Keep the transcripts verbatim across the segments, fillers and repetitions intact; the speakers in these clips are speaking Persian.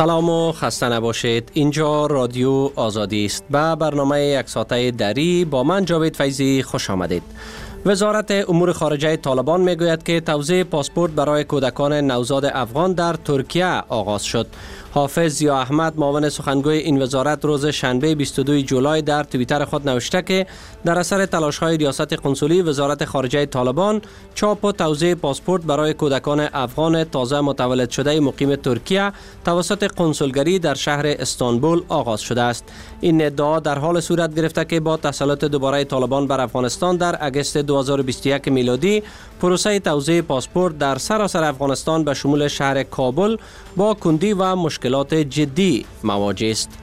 سلام و خسته نباشید. اینجا رادیو آزادی است. به برنامه یک ساعته دری با من جاوید فیضی خوش آمدید. وزارت امور خارجه طالبان میگوید که توزیع پاسپورت برای کودکان نوزاد افغان در ترکیه آغاز شد. حافظ ضیا احمد معاون سخنگوی این وزارت روز شنبه بیست و دو جولای در توییتر خود نوشته که در اثر تلاش‌های ریاست قنسولی وزارت خارجه طالبان چاپ و توزیع پاسپورت برای کودکان افغان تازه متولد شده مقیم ترکیه توسط قنسولگری در شهر استانبول آغاز شده است. این ادعا در حال صورت گرفته که با تسلط دوباره طالبان بر افغانستان در اگست دو هزار و بیست و یک میلادی پروسه توزیع پاسپورت در سراسر افغانستان به شمول شهر کابل با کندی و مشکلات جدی مواجه است.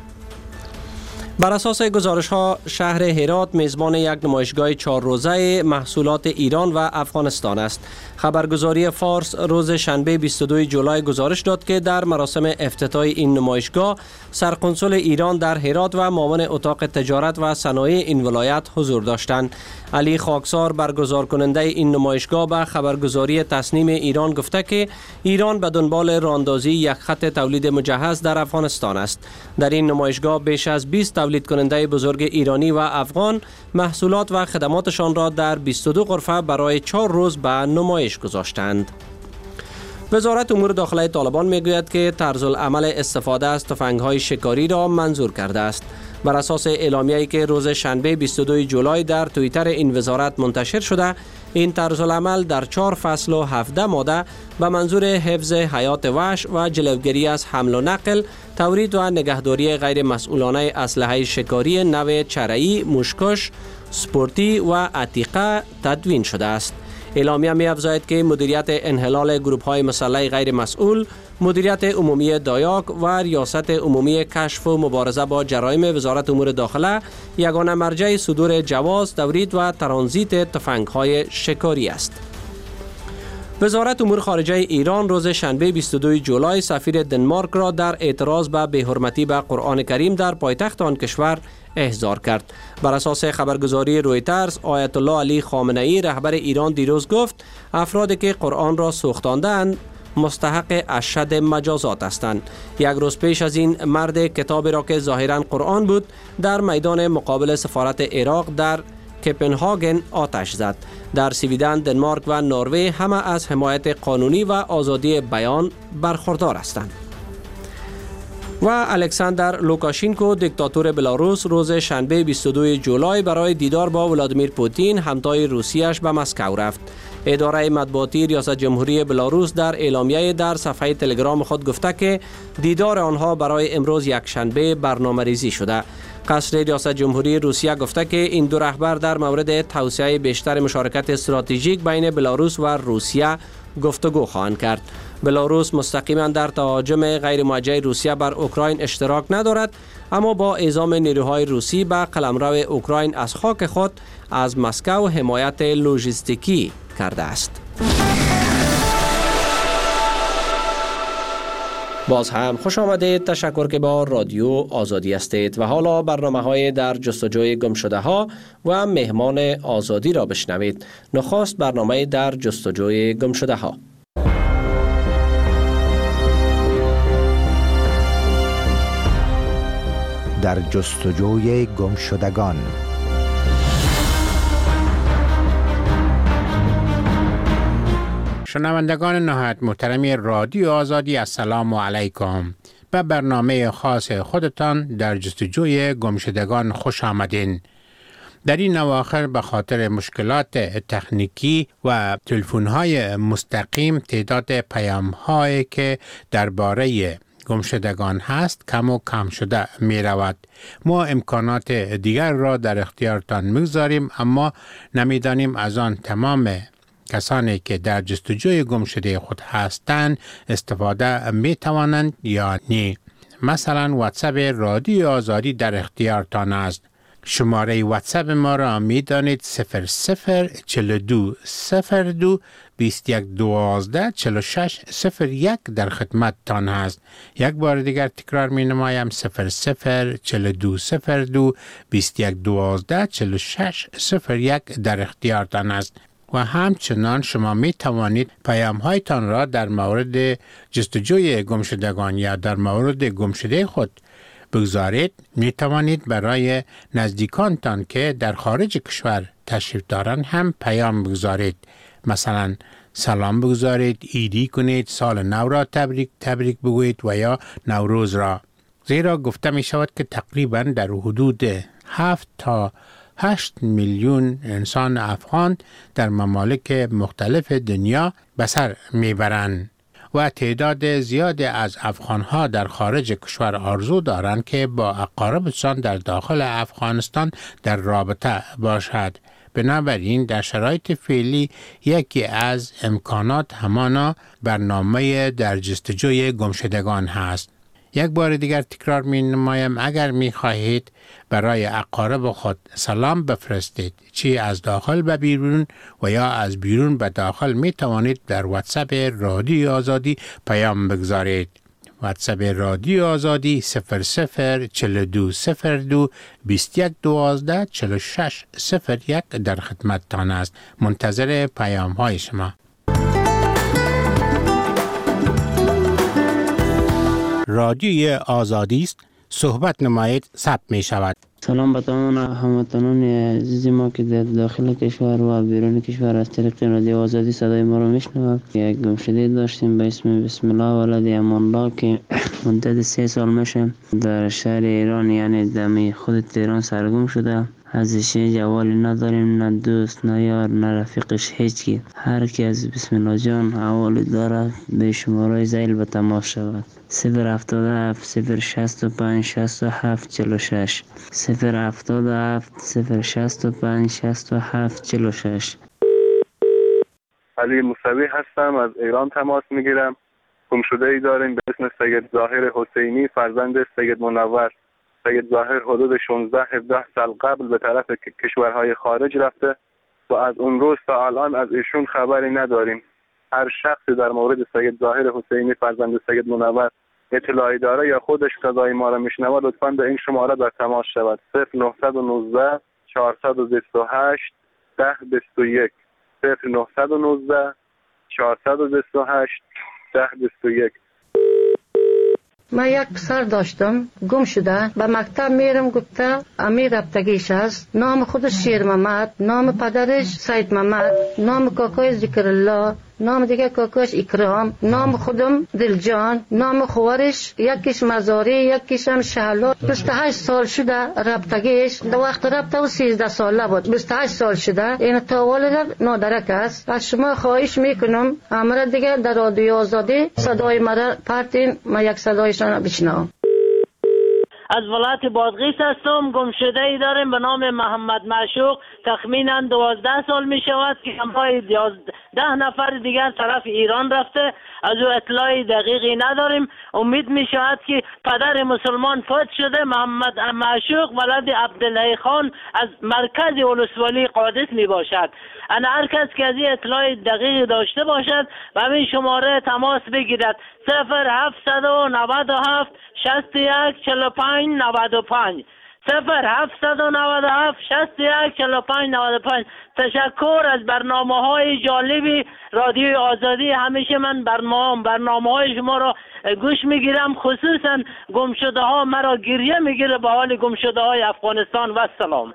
بر اساس گزارش ها شهر هرات میزبان یک نمایشگاه چهار روزه محصولات ایران و افغانستان است. خبرگزاری فارس روز شنبه بیست و دو جولای گزارش داد که در مراسم افتتاح این نمایشگاه سرقنسول ایران در هرات و معاون اتاق تجارت و صنایع این ولایت حضور داشتند. علی خاکسار برگزار کننده این نمایشگاه به خبرگزاری تصنیم ایران گفته که ایران به دنبال راه‌اندازی یک خط تولید مجهز در افغانستان است. در این نمایشگاه بیش از بیست تولید کننده بزرگ ایرانی و افغان محصولات و خدماتشان را در بیست و دو غرفه برای چهار روز به نمایش گذاشتند. وزارت امور داخلی طالبان میگوید که طرز العمل استفاده از تفنگ‌های شکاری را منظور کرده است. بر اساس اعلامیه‌ای که روز شنبه بیست و دو جولای در توییتر این وزارت منتشر شده، این طرز العمل در چهار فصل و هفده ماده به منظور حفظ حیات وحش و جلوگیری از حمل و نقل، تورید و نگهداری غیر مسئولانه اسلحه شکاری نوع چرایی، موشکش، سپورتی و عتیقه تدوین شده است. اعلامیه می افزاید که مدیریت انحلال گروه‌های مسلح غیر مسئول، مدیریت عمومی دایاک و ریاست عمومی کشف و مبارزه با جرایم وزارت امور داخله یگانه مرجع صدور جواز تورید و ترانزیت تفنگ‌های شکاری است. وزارت امور خارجه ایران روز شنبه بیست و دو جولای سفیر دنمارک را در اعتراض به بی‌حرمتی به قرآن کریم در پایتخت آن کشور احضار کرد. بر اساس خبرگزاری رویترز، آیت الله علی خامنه‌ای رهبر ایران دیروز گفت افرادی که قرآن را سوختاندند مستحق اشد مجازات هستند. یک روز پیش از این مرد کتابی را که ظاهراً قرآن بود در میدان مقابل سفارت عراق در کپنهاگن آتش زد. در سویدن، دنمارک و نروژ همه از حمایت قانونی و آزادی بیان برخوردار هستند. و الکساندر لوکاشینکو دیکتاتور بلاروس روز شنبه بیست و دو جولای برای دیدار با ولادیمیر پوتین همتای روسیه‌اش به مسکو رفت. اداره مطبوعاتی ریاست جمهوری بلاروس در اعلامیه در صفحه تلگرام خود گفته که دیدار آنها برای امروز یک شنبه برنامه ریزی شده. قصر ریاست جمهوری روسیه گفته که این دو رهبر در مورد توسعه بیشتر مشارکت استراتژیک بین بلاروس و روسیه گفتگو خواهند کرد. بلاروس مستقیما در تهاجم غیر موجه روسیه بر اوکراین اشتراک ندارد، اما با اعزام نیروهای روسی به قلمرو اوکراین از خاک خود از مسکو حمایت لوجستیکی کرده است. باز هم خوش آمدید. تشکر که با رادیو آزادی هستید و حالا برنامه های در جستجوی گم شده ها و مهمان آزادی را بشنوید. نخست برنامه در جستجوی گم شده ها. در جستجوی گم شدگان. شنوندگان نهایت محترمی رادیو آزادی، السلام علیکم. به برنامه خاص خودتان در جستجوی گمشدگان خوش آمدین. در این اواخر به خاطر مشکلات تکنیکی و تلفن‌های مستقیم تعداد پیام‌هایی که درباره گمشدگان هست کم و کم شده می رود. ما امکانات دیگر را در اختیارتان میگذاریم، اما نمیدانیم از آن تمام کسانی که در جستجوی گمشده خود هستند استفاده می توانند یا نه. مثلا واتساپ رادیو آزادی در اختیارتان است. شماره واتساپ ما را می دانید صفر صفر چهل و دو صفر دو بیست و یک دوازده چهل و شش صفر یک در خدمت تان است. یک بار دیگر تکرار می نمایم صفر صفر چهل و دو صفر دو بیست و یک دوازده چهل و شش صفر یک در اختیارتان است. و همچنان شما می توانید پیام هایتان را در مورد جستجوی گمشدگان یا در مورد گمشده خود بگذارید. می توانید برای نزدیکانتان که در خارج کشور تشریف دارند هم پیام بگذارید. مثلا سلام بگذارید، ایدی کنید، سال نو را تبریک تبریک بگویید و یا نوروز را. زیرا گفته می شود که تقریبا در حدود هفت تا هشت میلیون انسان افغان در ممالک مختلف دنیا به سر میبرند و تعداد زیادی از افغانها در خارج کشور آرزو دارند که با اقاربشان در داخل افغانستان در رابطه باشد. بنابراین در شرایط فعلی یکی از امکانات همانا برنامه در جستجوی گمشدگان هست. یک بار دیگر تکرار می نمایم، اگر می خواهید برای اقارب خود سلام بفرستید، چی از داخل به بیرون و یا از بیرون به داخل، می توانید در واتساپ رادیو آزادی پیام بگذارید. واتساپ رادیو آزادی صفر صفر چهل و دو صفر دو بیست و یک دوازده چهل و شش صفر یک در خدمت تان است. منتظر پیام های شما. رادیوی آزادی است. صحبت نمایید ثبت می شود. سلام به تمام هموطنان عزیز ما که در داخل کشور و بیرون کشور از طریق رادیو آزادی صدای ما را میشنوند. یک گمشده داشتیم به اسم بسم الله ولد امان الله که مدت سه سال میشه در شهر ایران، یعنی دمی خود تهران سرگم شده. ازش جوالی نداریم، نه دوست نه یار نه رفیقش، هیچکی. هر کی از بسم الله جان حوالی دارد به شماره زیل به تماس شود. صفر هفتاد و هفت صفر شصت و پنج شصت و هفت چهل و شش صفر هفتاد و هفت صفر شصت و پنج شصت و هفت چهل و شش. علی موسوی هستم، از ایران تماس میگیرم. گمشده ای داریم به اسم سید ظاهر حسینی فرزند سید منور. سید ظاهر حدود شانزده هفده سال قبل به طرف کشورهای خارج رفته و از اون روز تا الان از ایشون خبری نداریم. هر شخصی در مورد سید ظاهر حسینی فرزند سید منور اطلاعی داره یا خودش صدای ما را میشنوه، لطفاً به این شماره در تماس شود. صفر نه یک نه چهارصد و بیست و هشت ده بیست و یک صفر نه یک نه چهارصد و بیست و هشت ده بیست و یک. من یک پسر داشتم گم شده، به مکتب میرم، گفته امیر رفتگیش است. نام خودش شیر محمد، نام پدرش سید محمد، نام کاکای ذکر الله، نام دیگه کاکاش اکرام، نام خودم دلجان، نام خوارش یکیش مزاری یکیش هم شهلا. بیست و هشت سال شده رفتگیش، در وقت رفته و سیزده ساله بود. بیست و هشت سال شده. این تا والد نادرک است. از شما خواهش میکنم امر دیگه در رادیو آزادی صدای مرا پرتین، ما یک صدایشان بشنوم. از ولایت بادغیس هستم. گمشده ای داریم به نام محمد معشوق، تخمینا دوازده سال می شود که همراه ده نفر دیگر طرف ایران رفته. از او اطلاعی دقیقی نداریم. امید می شود که پدر مسلمان فوت شده. محمد معشوق ولد عبدالله خان از مرکز ولسوالی قادس می باشد. انا هر کس که از این اطلاع دقیقی داشته باشد و همین شماره تماس بگیرد. صفر هفتصد و نود و هفت شصت و یک چهل و پنج نود و پنج صفر هفتصد و نود و هفت شصت و یک چهل و پنج نود و پنج. تشکر از برنامه های جالبی رادیو آزادی. همیشه من برنامه برنامه های شما را گوش میگیرم، خصوصا گمشده ها مرا گریه میگیره به حال گمشده های افغانستان. و سلام.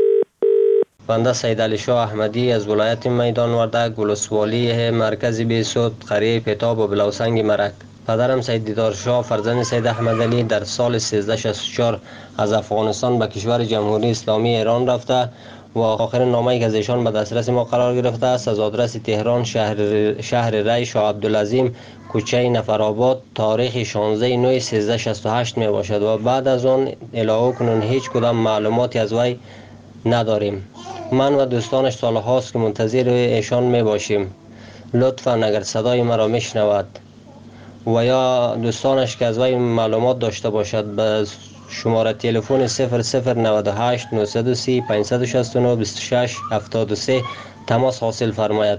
بنده سید علی شاه احمدی از ولایت میدان وردک، ولسوالی مرکز بیسود، قریه پتاب و بلوسنگ مرک. پدرم سید دیدار شاه فرزند سید احمد علی در سال سیزده شصت و چهار از افغانستان به کشور جمهوری اسلامی ایران رفته و آخرین نامه‌ای که از ایشان به دسترس ما قرار گرفته است از آدرس تهران، شهر شهر ری، شاه عبدالعظیم، کوچه نفرآباد، تاریخ شانزده نه سیزده شصت و هشت می باشد و بعد از آن الهو کنون هیچ کدام معلوماتی از وی نداریم. من و دوستانش سالهاست که منتظر ایشان می باشیم. لطفاً اگر صدای مرا میشنود و یا دوستانش که از وی معلومات داشته باشد به شماره تلفن صفر صفر نود و هشت نهصد و سی پانصد و شصت و نه بیست و شش هفتاد و سه تماس حاصل فرماید.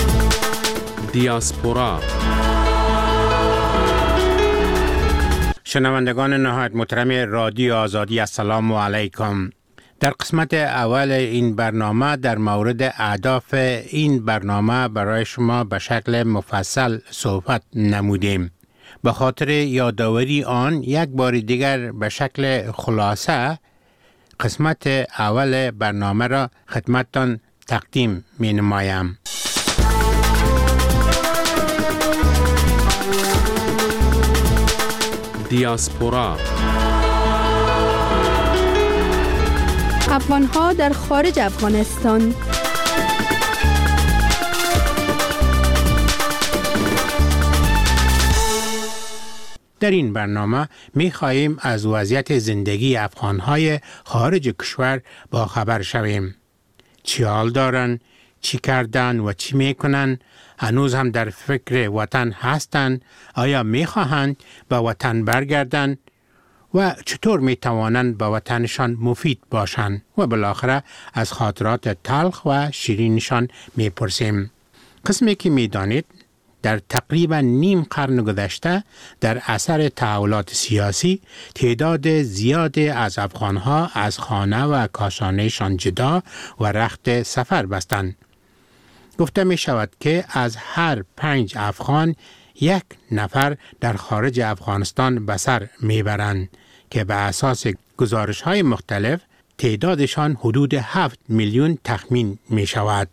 دیاسپورا شنوندگان نهایت محترم رادیو آزادی السلام علیکم. در قسمت اول این برنامه در مورد اهداف این برنامه برای شما به شکل مفصل صحبت نمودیم. به خاطر یادآوری آن یک بار دیگر به شکل خلاصه قسمت اول برنامه را خدمتتان تقدیم می نمایم. دیاسپورا افغان‌ها در خارج افغانستان. در این برنامه می خواهیم از وضعیت زندگی افغان‌های خارج کشور با خبر شویم. چی حال دارن، چی کردن و چی می کنن؟ هنوز هم در فکر وطن هستند؟ آیا می خواهند به وطن برگردن؟ و چطور می توانند به وطنشان مفید باشند؟ و بالاخره از خاطرات تلخ و شیرینشان می پرسیم. قسمی که می دانید در تقریبا نیم قرن گذشته در اثر تحولات سیاسی تعداد زیادی از افغانها از خانه و کاشانهشان جدا و رخت سفر بستند. گفته می شود که از هر پنج افغان یک نفر در خارج افغانستان به سر می برند که به اساس گزارش های مختلف تعدادشان حدود هفت میلیون تخمین می شود.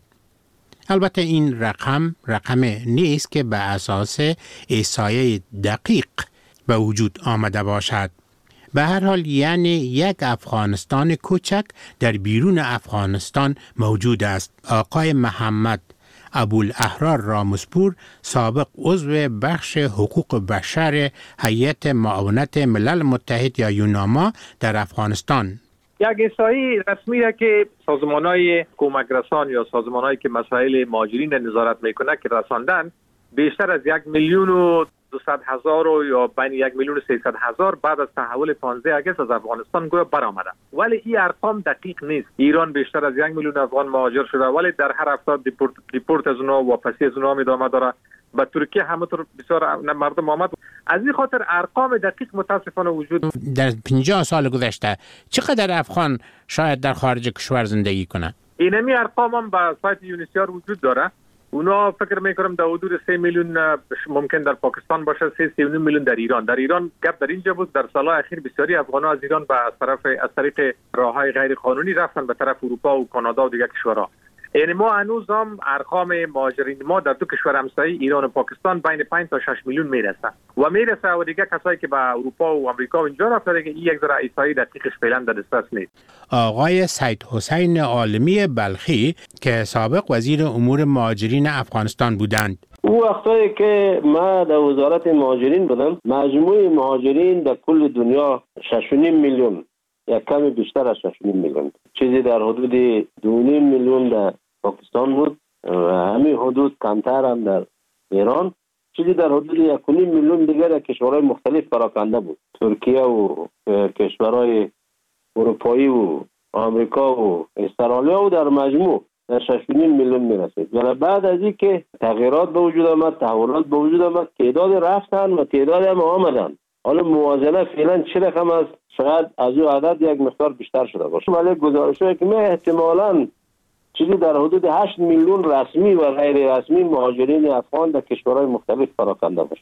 البته این رقم رقم نیست که به اساس احصایه دقیق به وجود آمده باشد. به هر حال یعنی یک افغانستان کوچک در بیرون افغانستان موجود است. آقای محمد ابوالاحرار رامسپور، سابق عضو بخش حقوق بشر هیئت معاونت ملل متحد یا یوناما در افغانستان. یک احصایی رسمی است که سازمان‌های کمک رسان یا سازمان‌هایی که مسائل مهاجرین نظارت میکنه که رساندن بیشتر از یک میلیون و دویست هزار و یا بین یک میلیون و سیصد هزار بعد از تحول پانزده اگست از افغانستان گویا برآمده. ولی این ارقام دقیق نیست. ایران بیشتر از یک میلیون افغان مهاجر شده ولی در هر هفته دیپورت دیپورت از اونها واپسی از اونها ادامه داره. به ترکیه همونطور بسیار مردم آمد. از این خاطر ارقام دقیق متاسفانه وجود در پنجاه سال گذشته چقدر افغان شاید در خارج کشور زندگی کنه؟ اینمی ارقام هم به سایت یونیسیار وجود داره. اونا فکر میکنم در حدود سه میلیون ممکن در پاکستان باشه، سه سه میلیون در ایران. در ایران گپ در اینجا بود در سالهای اخیر بسیاری افغان‌ها از ایران به طرف از طریق راههای غیر قانونی رفتن به طرف اروپا و کانادا و دیگر کشورها. یعنی ما هنوز هم ارقام مهاجرین ما در دو کشور همسایه ایران و پاکستان بین پنج تا شش میلیون میرسه و میرسه و دیگه کسایی که به اروپا و آمریکا و اینجا رفتن که این یک ذره احصایی دقیقش فعلا در دسترس نیست. آقای سید حسین عالمی بلخی که سابق وزیر امور مهاجرین افغانستان بودند. او وقتی که ما در وزارت مهاجرین بودم مجموع مهاجرین در کل دنیا شش و نیم میلیون یک کمی بیشتر از شش و نیم میلیون، چیزی در حدود دو و نیم میلیون در پاکستان بود و همین حدود کمتر هم در ایران، چیزی در حدود یک و نیم میلیون دیگر در کشورهای مختلف پراکنده بود. ترکیه و کشورهای اروپایی و آمریکا و استرالیا و در مجموع در شش و نیم میلیون میرسید. و بعد از این که تغییرات به وجود آمد، تحولات به وجود آمد، تعداد رفتن و تعداد هم آمدن. حالا موازنه فعلا چه رقم است؟ شاید از او عدد یک مقدار بیشتر شده باشه. ولی گزارش‌هایی که ما احتمالاً چیزی در حدود هشت میلیون رسمی و غیر رسمی مهاجرین افغان در کشورهای مختلف پراکنده باشه.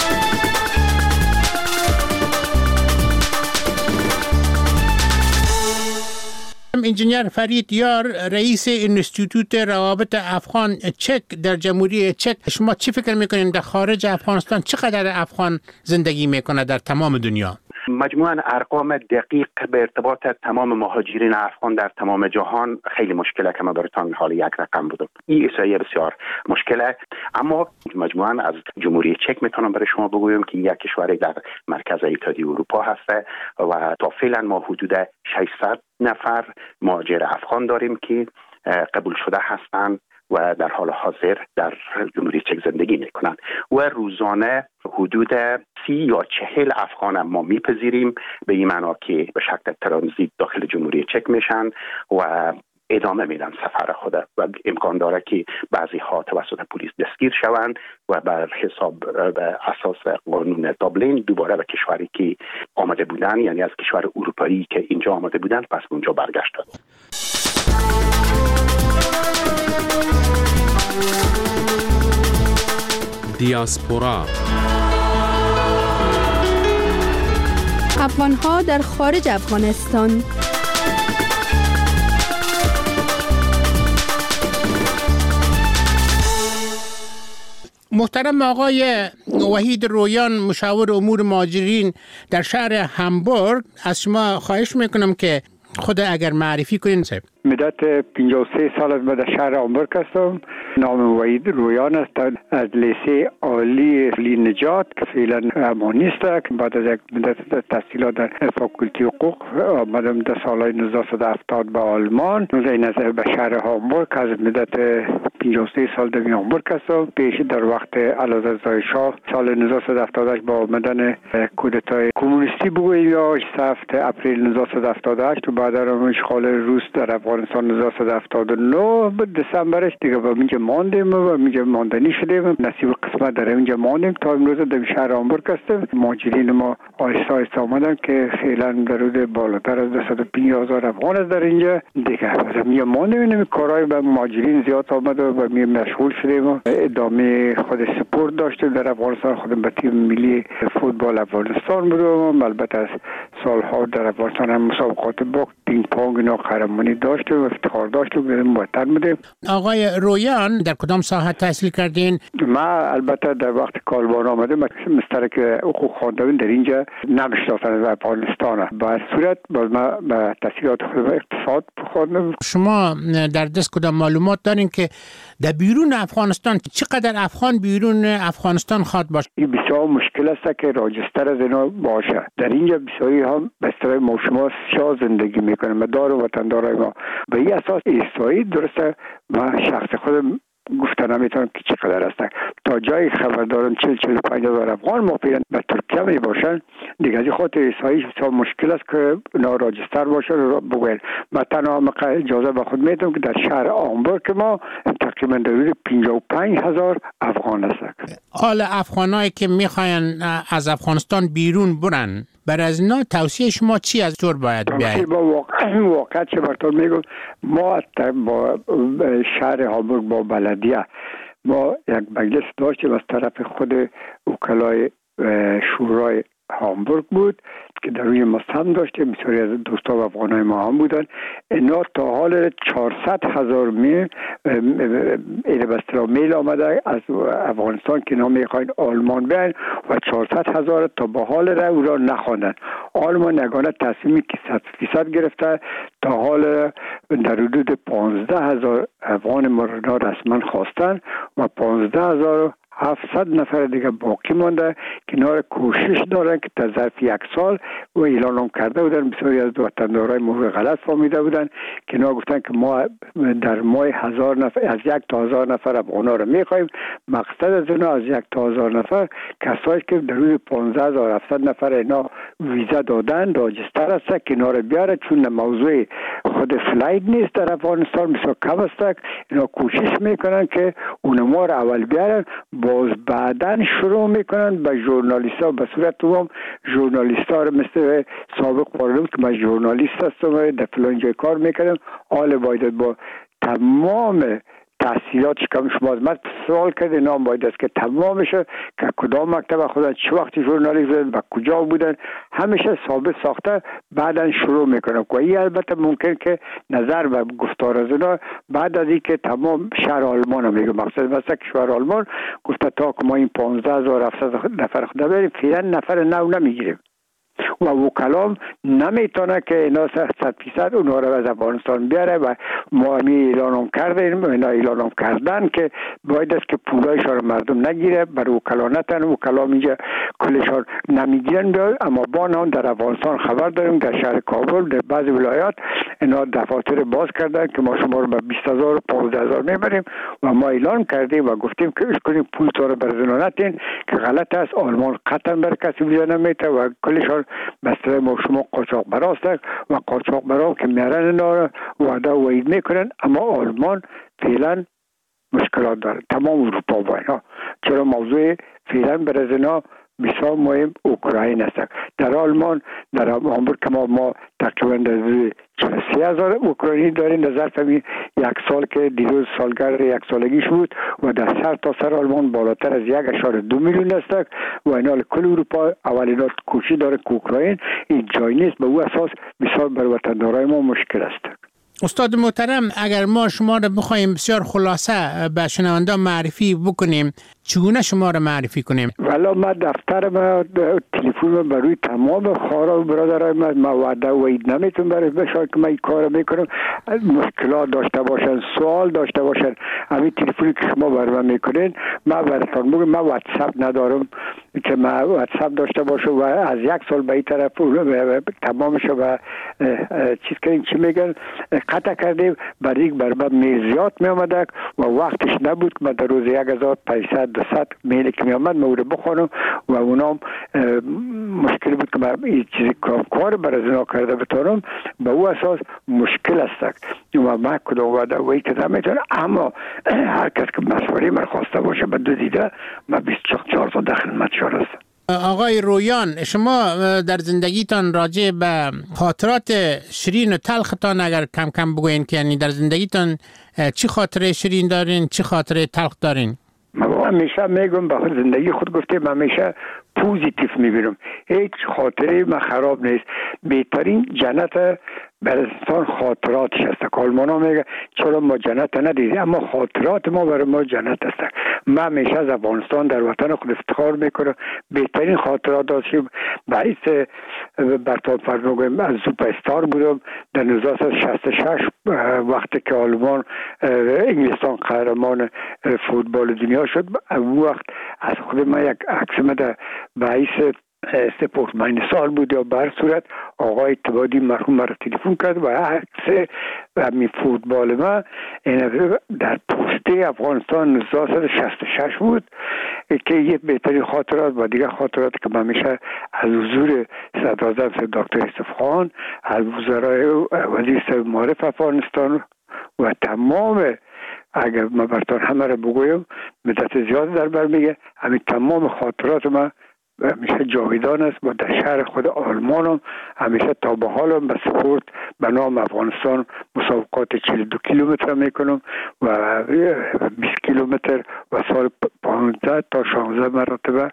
انجینیر فرید یار، رئیس انستیتوت روابط افغان چک در جمهوری چک، شما چی فکر میکنین در خارج افغانستان چقدر افغان زندگی میکنه در تمام دنیا؟ مجموعاً ارقام دقیق به ارتباط تمام مهاجرین افغان در تمام جهان خیلی مشکله که ما براتون حال یک رقم بودم. این احصایه بسیار مشکله، اما مجموعاً از جمهوری چک میتونم برای شما بگویم که یک کشوری در مرکز اتحادیه اروپا هست و تا فعلا ما حدود ششصد نفر مهاجر افغان داریم که قبول شده هستند و در حال حاضر در جمهوری چک زندگی میکنند و روزانه حدود سی یا چهل افغان ما میپذیریم، به این معنا که به شکل ترانزیت داخل جمهوری چک میشن و ادامه میدن سفر خود و امکان داره که بعضی ها توسط پلیس دستگیر شوند و بر حساب به اساس قانون دابلین دوباره به کشوری که آمده بودن، یعنی از کشور اروپایی که اینجا آمده بودن، پس اونجا برگشتند. دیاسپورا افغان‌ها در خارج افغانستان. محترم آقای وحید رویان، مشاور امور مهاجرین در شهر هامبورگ، از شما خواهش میکنم که خود اگر معرفی کنین. صاحب مدت پنجاه و سه سال از در شهر هامبورگ هستم. نام وحید رویان است. از لیسه عالی لی نجات که فعلا امانیست است. بعد از یک مدت تحصیلات در فاکولته حقوق آمدم در سالهای نوزده هفتاد به آلمان. این از به شهر هامبورگ از مدت پنجاه و سه سال در هامبورگ هستم. پیش در وقت اعلیحضرت شاه سال نوزده هفتاد و هشت با آمدن کودتای کمونیستی بگوییم یا هفت اپریل نوزده هفتاد و هشت و بعد از اشغال روس در افغانستان نوزده هفتاد و نه دسامبرش دیگه با اینجا ماندیم و اینجا ماندنی شدیم. نصیب قسمت در اینجا ماندیم تا امروز در شهر هامبورگ هستیم. مهاجرین ما آهسته آهسته آمدن که فعلا در حدود بالاتر از دویست و پنجاه هزار افغان است در اینجا دیگه. اینجا ماندیم. این کارهای به مهاجرین زیاد آمد و به مشغول شدیم و ادامه خود سپورت داشتیم در افغانستان. خودم به تیم ملی فوتبال افغانستان بودم. البته از سالها در افغانستان هم مسابقات باخت پینگ پونگ اینا قهرمانی داشتیم و افتخار داشتیم بودیم وطن بودیم. آقای رویان در کدام ساحه تحصیل کردین؟ ما البته در وقت کالبان آمده مسترک حقوق خواندم در اینجا نمیشناختن در افغانستان. به صورت باز ما به تحصیلات خود اقتصاد خواندم. شما در دست کدام معلومات دارین که در بیرون افغانستان چقدر افغان بیرون افغانستان خواد باشه؟ این بسیار مشکل است که راجستر از اینا باشه. در اینجا بسیاری هم به اصطلاح ما شما شاه زندگی میکنه مدار و وطندارای ما به این اساس ایستایی درسته. و شخص خودم گفتن نمیتونم که چقدر هستن. تا جای خبر دارم چهل چهل و پنج هزار افغان موقعیت به ترکیه می باشن دیگه. از خاطر ایسایی بسیار مشکل است که اونا راجستر باشه رو بگوین. من تنها اجازه به خود میتونم که در شهر هامبورگ ما تقریبا در حدود پنجاه و پنج هزار افغان هست. حال افغانایی که میخواین از افغانستان بیرون برن، برای از اینا توصیه شما چی از طور باید بیاید؟ با واقع واقع چه برطور میگم ما با شهر هامبورگ با بلدیه ما یک مجلس داشتیم از طرف خود وکلای شورای هامبورگ بود که در روی مستم داشتیم. بسیاری از دوستا و افغانای ما هم بودن. اینا تا حال چهارصد هزار میل این بسترا میل آمده از افغانستان که نام میخواین آلمان بیاین و چهارصد هزار تا به حال را او را نخواندن. آلمان یگانه تصمیمی که صد فیصد گرفته تا حال در حدود پانزده هزار افغان ما را رسما خواستن و پانزده هزار هفتصد نفر دیگه باقی مانده که اینا کوشش دارن که در ظرف یک سال و اعلان هم کرده بودن. بسیاری از وطندارای ما غلط فهمیده بودن که اینا گفتن که ما در ماه هزار نفر از یک تا هزار نفر افغانا رو میخوایم. مقصد از اینا از یک تا هزار نفر کسایی که در روی پانزده هزار و هفتصد نفر اینا ویزا دادن راجستر هست که اینا رو بیاره، چون موضوع خود فلایت نیست در افغانستان بسیار کم است. اینا کوشش میکنن که اونما رو اول بیارن، باز بعدن شروع میکنن به ژورنالیست ها به صورت دوم ژورنالیست ها رو مثل سابق قرارم که من ژورنالیست هستم در فلان جای کار میکنم. حال باید با تمام تحصیلاتش که شما از من سوال کرده نام باید است که تمامشه که کدام مکتب خودن چه وقتی ژورنالیست بودن و کجا بودن همیشه ثابت ساخته بعدن شروع میکنن. و این البته ممکن که نظر و گفتار از اینا بعد از اینکه تمام شهر آلمان رو میگه مقصد مثلا که شهر آلمان گفته تا که ما این پانزده هزار و هفتصد نفر خود بریم فعلا نفر نو نمیگیریم و وکلام نمیتونه که اینا صد فیصد اونها رو از افغانستان بیاره و ما همی اعلانم کردیم اینا اعلانم کردن که باید است که پولایشان رو مردم نگیره بر وکلا نتن. وکلام اینجا کلشان نمیگیرن. اما با نام در افغانستان خبر داریم در شهر کابل در بعضی ولایات اینا دفاتر باز کردن که ما شما رو به بیست هزار و پانزده هزار میبریم و ما اعلان کردیم و گفتیم که اش کنیم پول تو رو بر زنانتین که غلط است. آلمان قطعا بر کسی ویزا نمیده و کلشان مثلا ما شما قاچاق براست و قاچاق برا که میرن اینا وعده وعید میکنن، اما آلمان فعلا مشکلات داره، تمام اروپا با اینا. چرا موضوع فعلا برای اینا بسیار مهم اوکراین است. در آلمان در هامبورگ ما ما تقریبا چهل و سه هزار اوکراینی داریم در ظرف یک سال که دیروز سالگرد یک سالگیش بود و در سر تا سر آلمان بالاتر از یک اشاره دو میلیون است و اینا کل اروپا اولین کوشش داره که اوکراین این جای نیست. به او اساس بسیار بر وطندارای ما مشکل است. استاد محترم، اگر ما شما را بخوایم بسیار خلاصه به شنونده معرفی بکنیم، چگونه شما را معرفی کنیم؟ والا ما دفتر ما تلفن ما بروی تمام خارا و برادرای ما ما وعده وعید نمیتونم برای بشار که ما این کار میکنم. مشکلات داشته باشن، سوال داشته باشن، همین تلفنی که شما برای من میکنین ما براتون میگم. ما واتساپ ندارم که ما واتساپ داشته باشم و از یک سال به این طرف تمامش و چیز که چی میگن قطع کردیم. برای یک بر من میل زیاد می آمده و وقتش نبود که من در روز یک هزار و پانصد دویست میلی که می آمد من او رو بخونم و اونام مشکل بود که من این چیزی کار برای زنا کرده بتانم. به او اساس مشکل است و من کدام وعده وی که نمیتونم. اما هر کس که مشوره من خواسته باشه به دو دیده من بیست و چهار تا داخل مدشار هستم. آقای رویان، شما در زندگیتان راجع به خاطرات شیرین و تلختان اگر کم کم بگوین که یعنی در زندگیتان چی خاطره شیرین دارین، چی خاطره تلخ دارین؟ من همیشه میگم به زندگی خود گفتم همیشه پوزیتیو میبینم، هیچ خاطره ما خراب نیست. بهترین جنت برای انسان خاطراتش است. آلمان ها میگه چرا ما جنت ندیدیم، اما خاطرات ما برای ما جنت است. من همیشه از افغانستان در وطن خود افتخار میکنم. بهترین خاطرات داشتیم. باعث برطان فرموگم از سوپر استار بودم در هزار و سیصد و شصت و شش وقتی که آلمان انگلستان قهرمان فوتبال دنیا شد. اون وقت از خود من یک عکس مده باعث سپورت ماین سال بود یا بر صورت آقای اتبادی مرحوم مرا تلفن کرد و عکس همین فوتبال ما در پوسته افغانستان هزار و سیصد و شصت و شش بود که یه بهترین خاطرات و دیگه خاطرات که من میشه از حضور صدراعظم دکتر یوسف خان، از وزرای وزیر صاحب معارف افغانستان و تمام، اگر من براتون همه را بگویم مدت زیاد در بر میگه، همین تمام خاطرات ما همیشه جاویدان است. و در شهر خود آلمان هم همیشه تا به حال هم به سپورت به نام افغانستان مسابقات چهل و دو کیلومتر میکنم و بیست کیلومتر و سال پانزده تا شانزده مرتبه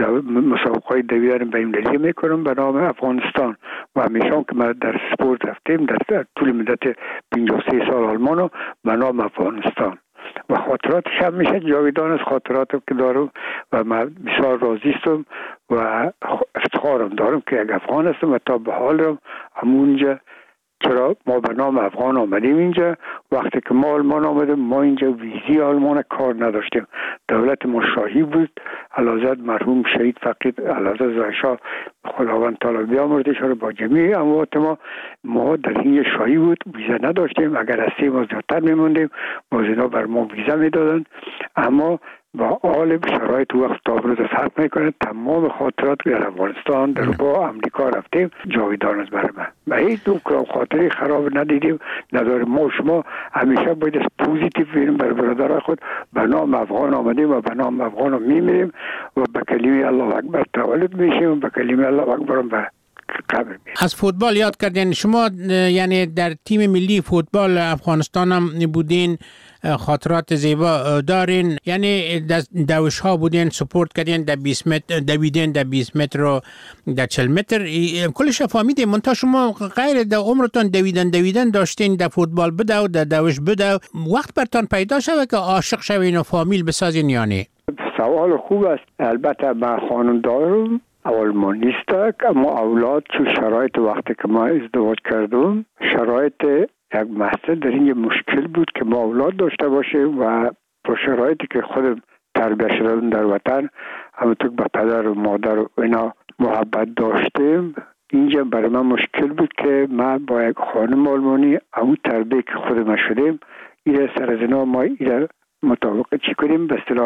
مسابقات دویدن بین‌المللی میکنم به نام افغانستان. و همیشه هم که ما در سپورت رفتیم در طول مدت پنجاه و سه سال آلمان به نام افغانستان و خاطراتش هم میشه جاویدان از خاطراتم که دارم و من بسیار راضی هستم و افتخارم دارم که یک افغان هستم و تا به حال هم همونجا. چرا ما به نام افغان آمدیم اینجا؟ وقتی که ما آلمان آمدیم ما اینجا ویزی آلمان کار نداشتیم. دولت ما شاهی بود. علازد مرحوم شهید فقید علازد زایشاه خداوند تعالی بیامرزش رو با جمیع اموات ما ما در این شاهی بود، ویزا نداشتیم. اگر از سه ماه زیادتر میموندیم باز اینا بر ما ویزا میدادن. اما با حال شرایط وقت تا امروز فرق میکنه. تمام خاطرات در افغانستان در با امریکا رفتیم جاویدان است برای من و هیچ دو خاطری خراب ندیدیم نداریم. ما شما همیشه باید از پوزیتیو بینیم برای برادرای خود. به نام افغان آمدیم و به نام افغان میمیریم و به کلمه الله اکبر تولد میشیم و به کلمه الله اکبر به قبر میشیم. از فوتبال یاد کردین شما، یعنی در تیم ملی فوتبال افغانستان هم بودین، خاطرات زیبا دارین، یعنی دوش ها بودین، سپورت کردین در بیست متر، دویدین در بیست متر و در چهل متر، کلش فهمیدین. منتها شما غیر در عمرتان دویدن دویدن داشتین در فوتبال بدو در دوش بدو، وقت برتان پیدا شده که عاشق شوین و فامیل بسازین یعنی؟ سوال خوب است. البته من خانم دارم آلمان نیست، اما اولاد چون شرایط وقتی که ما ازدواج کردم شرایط یک مسئله در این مشکل بود که ما اولاد داشته باشیم و با شرایطی که خودم تربیت شدم در وطن همونطور به پدر و مادر و اینا محبت داشتیم. اینجا برای من مشکل بود که من با یک خانم آلمانی همون تربیت که خودم شدیم این سر از اینا ما این مطابق چی کنیم به اصطلاح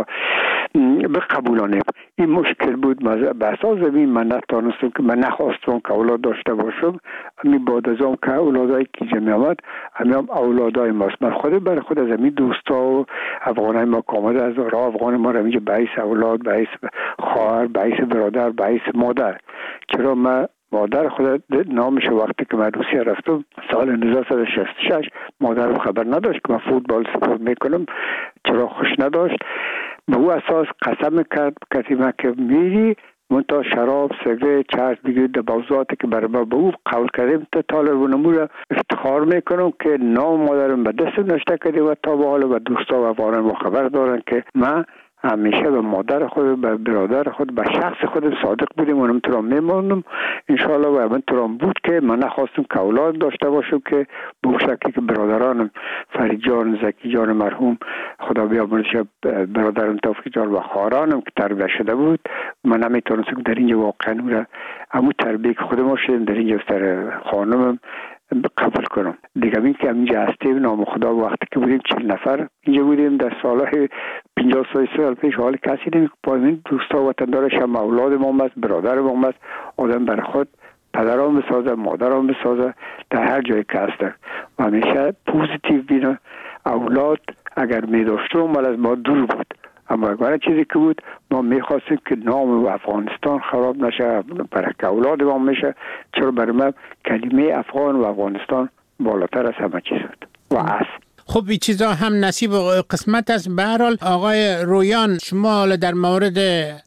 بقبولانیم. این مشکل بود. به اساس زمین من نتانستم که من نخواستم که اولاد داشته باشم. همین بعد از اون که اولادایی که جمعی آمد همین هم اولادای ماست. من خود برای خود از همین دوستا و افغانای ما که آمده از راه افغان ما رو همینجا به اولاد، به خواهر، به برادر، به مادر. چرا من مادر خود نامش وقتی که من روسیه رفتم سال هزار و نهصد و شصت و شش مادرم خبر نداشت که من فوتبال سپورت میکنم، چرا خوش نداشت. به او اساس قسم کرد کسی من که میری منتها شراب، سیگارت، چرس بگیرید در موضوعاتی که برای ما به او قول کردیم تا طالب و نمور افتخار میکنم که نام مادرم به دست نشته کردیم و تا به حال و دوستا و افغانان خبر دارن که من همیشه به مادر خود، به برادر خود، به شخص خود صادق بودیم و نمیتونم میمونم انشاءالله. و من ترام بود که من نخواستم که اولاد داشته باشم که به شکلی که برادرانم فرید جان، زکی جان مرحوم خدا بیامرزش، برادرم توفیق جان و خواهرانم که تربیت شده بود، من نمیتونستم در اینجا واقعا او را همون تربیه که خودم شدیم در اینجا سر خانمم قبول کنم. دیگه این که اینجا هستیم نام خدا وقتی که بودیم چهل نفر اینجا بودیم در سالهای پنجاه سال پیش حال کسی نمی که پایین دوستا و وطندارش هم اولاد ما است، برادر ما است. آدم برای خود پدران بسازه، مادران بسازه در هر جایی که هسته و همیشه پوزیتیو بینه. اولاد اگر می داشتم مال از ما دور بود، اما اگر چیزی که بود ما میخواستیم که نام افغانستان خراب نشه، برای که اولاد ما میشه. چرا برای من کلمه افغان و افغانستان بالاتر از همه چیز بود و است. خب این چیزا هم نصیب و قسمت است. به هر حال آقای رویان، شما در مورد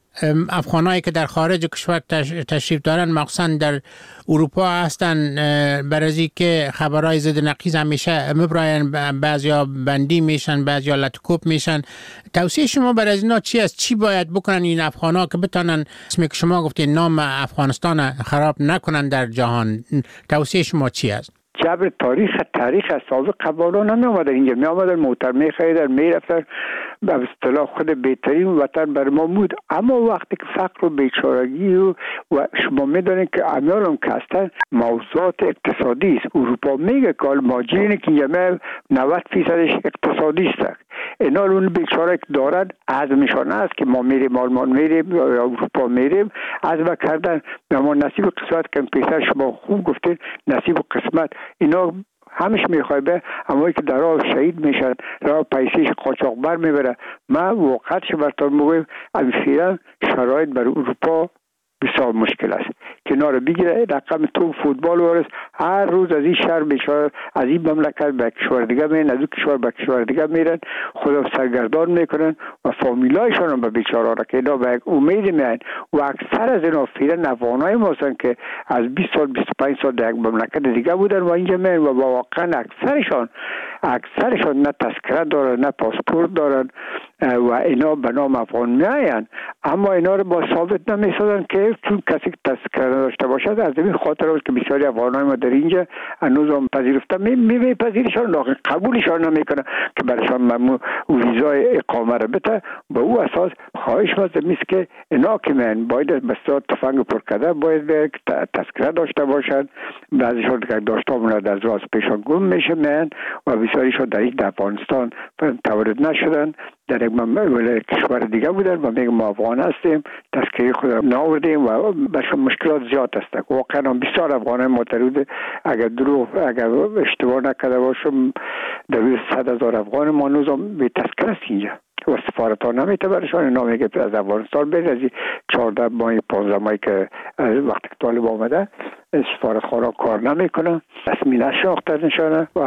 افغانایی که در خارج کشور تشریف دارن مخصوصا در اروپا هستن، برای که خبرهای ضد نقیض همیشه مبراین، بعضیا بندی میشن، بعضیا لطکوب میشن، توصیه شما برای اینا چی است؟ چی باید بکنن این افغانا که بتونن اسمی که شما گفتید نام افغانستان خراب نکنن در جهان؟ توصیه شما چی است؟ جبر تاریخ تاریخ از سابق قبالا نمی آمدن اینجا، می آمدن موتر می خریدن می رفتن، به اصطلاح خود بهترین وطن بر ما بود. اما وقتی که فقر و بیچارگی و, و شما می دانید که امیالم که هستن موضوعات اقتصادی است. اروپا میگه که ماجرینه که اینجا نود فیصدش اقتصادی است. اینا اون بیچاره که دارن عزمشان است که ما میریم آلمان میریم یا اروپا میریم، عزم کردن ما نصیب قسمت که پیسر شما خوب گفتید نصیب قسمت اینا همش میخوای به اما که در راه شهید میشن، راه پیسیش قاچاقبر میبره. من واقعا براتون میگم اخیراً شرایط بر اروپا بسیار مشکل است. کنار بگیره رقم تو فوتبال ورس هر روز از این شهر بیچاره از این مملکت به کشور دیگه میرن، از این کشور به کشور دیگه میرن، خدا سرگردان میکنن و فامیلایشان هم به بیچاره را که اینا به امید میان و اکثر از اینا فیرن افغانای ما هستن که از بیست سال بیست و پنج سال در یک مملکت دیگه بودن و اینجا میان و واقعا اکثرشان اکثرشان نه تذکره دارن نه پاسپورت دارن و اینا به نام افغان میاین، اما اینا رو با ثابت نمیسازن که چون کسی تذکره داشته باشد. از این خاطر است که بسیاری افغانای ما در اینجا هنوز هم پذیرفته می میپذیرشان، لکن قبولشان نمیکنه که برایشان ممنوع ویزای اقامه رو بده. به او اساس خواهش واسه میست که اینا که من باید بسیار تفنگ پر کرده باید به تذکره داشته باشد. بعضیشان که داشته مونند از راست پیشان گم میشه من و بسیاریشان در این افغانستان تولد نشدن، در یک مملکت کشور دیگه بودن و میگم ما افغان هستیم، تذکره خود ناوردیم و برشون مشکلات زیاد هست. واقعا بسیار افغان متعدد، اگر دروغ اگر اشتباه نکرده باشم در صد هزار افغان ما هنوز به تذکره است اینجا و سفارت ها نمیته برشان. اینا میگه از افغانستان برید، از چهارده ماه پانزده ماهی که وقتی که طالب آمده سفارت خانه کار نمیکنه، رسمی نشناخته نشانه و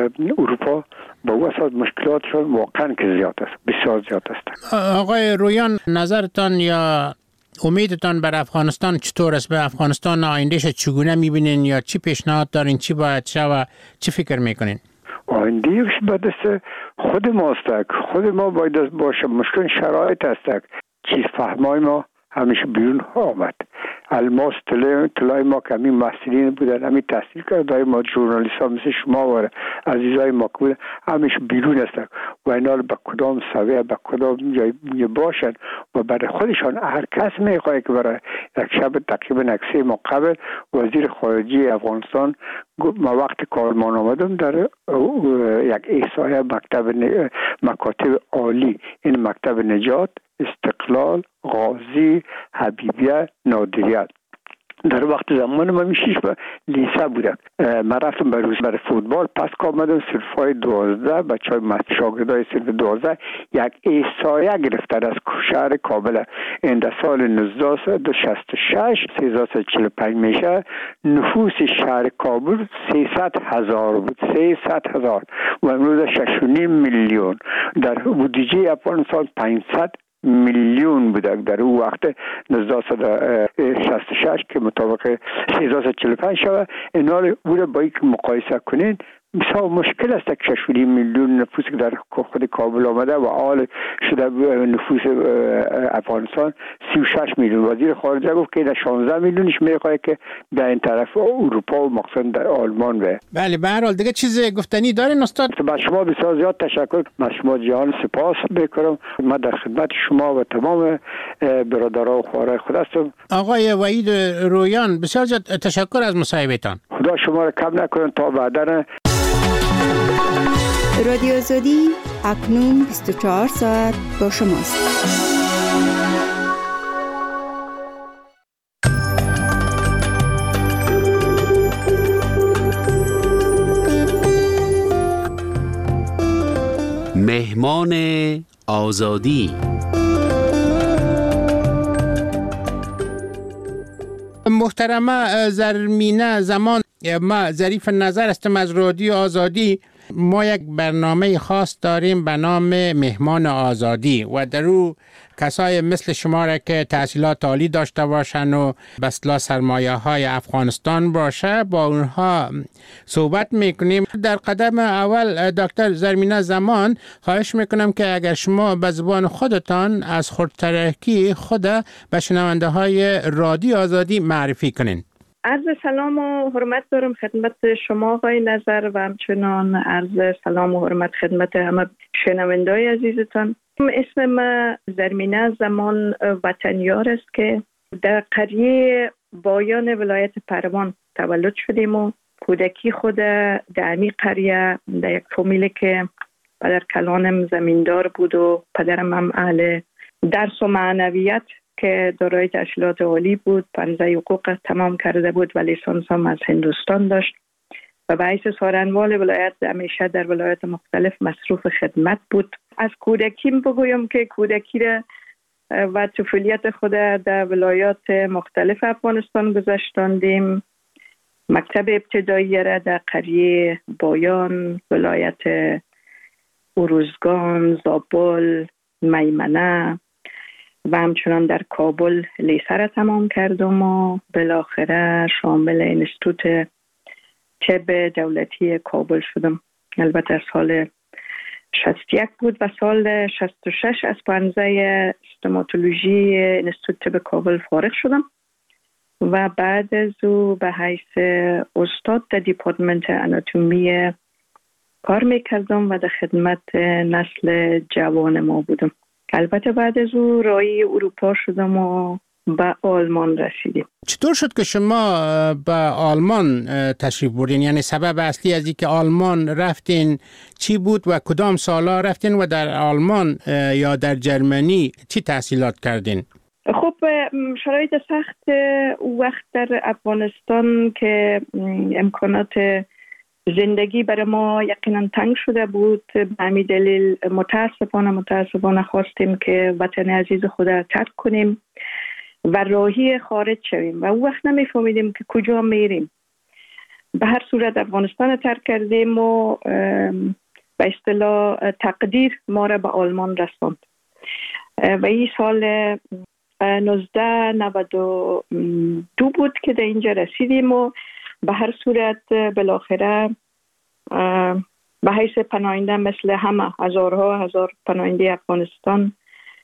اروپا با او اساس مشکلاتشون واقعا که زیاد است، بسیار زیاد است. آقای رویان، نظرتان یا امیدتان بر افغانستان چطور است؟ به افغانستان آیندهش چگونه میبینین یا چی پیشنهاد دارین؟ چی باید شه و چی فکر میکنین؟ آیندهش به دست خود ماست، خود ما باید باشه. مشکل شرایط است، چیز فهمای ما همیشه بیرون آمد. الماس طلای ما که همین محصلین بودن، همین تحصیل کرده ما جورنالیست ها مثل شما و عزیزای ما که بودن همیشه بیرون هستن و اینا به کدام سویه به کدام جای باشن و برای خودشان هر کس میخواه که برای یک شب تقریبا اکسی ما قبل وزیر خارجه افغانستان ما وقت کارمان آمدم در یک احصایه مکتب مکاتب عالی، این مکتب نجات، استقلال، غازی، حبیبیه، نادریت. در وقت زمان من میشیش به لیسه بودم، من رفتم برای برای فوتبال، پس آمدم صرفای دوازده بچه های شاگردای صرف دوازده یک احصایه گرفتن از شهر کابل. این در سال نوزده و شصت و شش سیصد و چهل و پنج میشه. نفوس شهر کابل سیصد هزار بود، سیصد هزار و امروز شش و نیم میلیون. در بودجه افغانستان پانصد میلیون بوده در اون وقت نوزده و شصت و شش که مطابق سیصد و چهل و پنج شود. اینا رو بوده با یک مقایسه کنین بسیار مشکل است که شش و نیم میلیون نفوس که در خود کابل آمده و حال شده نفوس افغانستان سی و شش میلیون. وزیر خارجه گفت که در شانزده میلیونش میخواد که در این طرف اروپا و مخصوصا در آلمان به. بله به هر حال دیگه چیز گفتنی دارین استاد؟ با شما بسیار زیاد تشکر، من شما جهان سپاس میکنم. من در خدمت شما و تمام برادران و خوارای خود هستم. آقای وحید رویان بسیار زیاد تشکر از مصاحبهتان. خدا شما را کم نکنه تا بعداً. رادیو آزادی اکنون بیست و چهار ساعت با شماست. مهمان آزادی. محترمه زرمینه زمان، ما ظریف نظر هستم از رادیو آزادی. ما یک برنامه خاص داریم به نام مهمان آزادی و در او کسای مثل شما را که تحصیلات عالی داشته باشن و به اصطلاح سرمایه های افغانستان باشه با اونها صحبت میکنیم. در قدم اول دکتر زرمینه زمان خواهش میکنم که اگر شما به زبان خودتان از خودترکی خود به شنونده های رادیو آزادی معرفی کنین. عرض سلام و حرمت دارم خدمت شما آقای نظر و همچنان عرض سلام و حرمت خدمت همه شنونده‌های عزیزتان. اسم من زرمینه زمان وطنیار است که در قریه بایان ولایت پروان تولد شدیم و کودکی خود در امی قریه در یک فامیلی که پدر کلانم زمیندار بود و پدرم هم اهل درس و معنویت که دارای تحصیلات عالی بود، پانزده حقوق تمام کرده بود و لیسانس هم از هندوستان داشت و به حیث سارنوال ولایت همیشه در ولایت مختلف مصروف خدمت بود. از کودکیم بگویم که کودکی را و طفولیت خود در ولایات مختلف افغانستان گذشتاندیم. مکتب ابتدایی را در قریه بایان، ولایت اروزگان، زابل، میمنه و همچنان در کابل لیسه را تمام کردم و بالاخره شامل انستیتوت طب دولتی کابل شدم. البته سال شصت و یک بود و سال شصت و شش از پانزده استوماتولوژی انستیتوت طب کابل فارغ شدم و بعد از او به حیث استاد در دیپارتمنت آناتومی کار میکردم و در خدمت نسل جوان ما بودم. البته بعد از او راهی اروپا شدم و به آلمان رسیدیم. چطور شد که شما به آلمان تشریف بردین؟ یعنی سبب اصلی از اینکه آلمان رفتین چی بود و کدام سالا رفتین و در آلمان یا در جرمنی چی تحصیلات کردین؟ خب شرایط سخت وقت در افغانستان که امکانات زندگی برای ما یقینا تنگ شده بود، به همین دلیل متاسفانه متاسفانه خواستیم که وطن عزیز خود را ترک کنیم و راهی خارج شویم و اون وقت نمیفهمیدیم که کجا میریم. به هر صورت افغانستان را ترک کردیم و به اصطلاح تقدیر ما را به آلمان رساند و این سال نوزده نود و دو بود که در اینجا رسیدیم و به هر صورت بالاخره به حیث پناهنده مثل همه هزارها هزار پناهنده افغانستان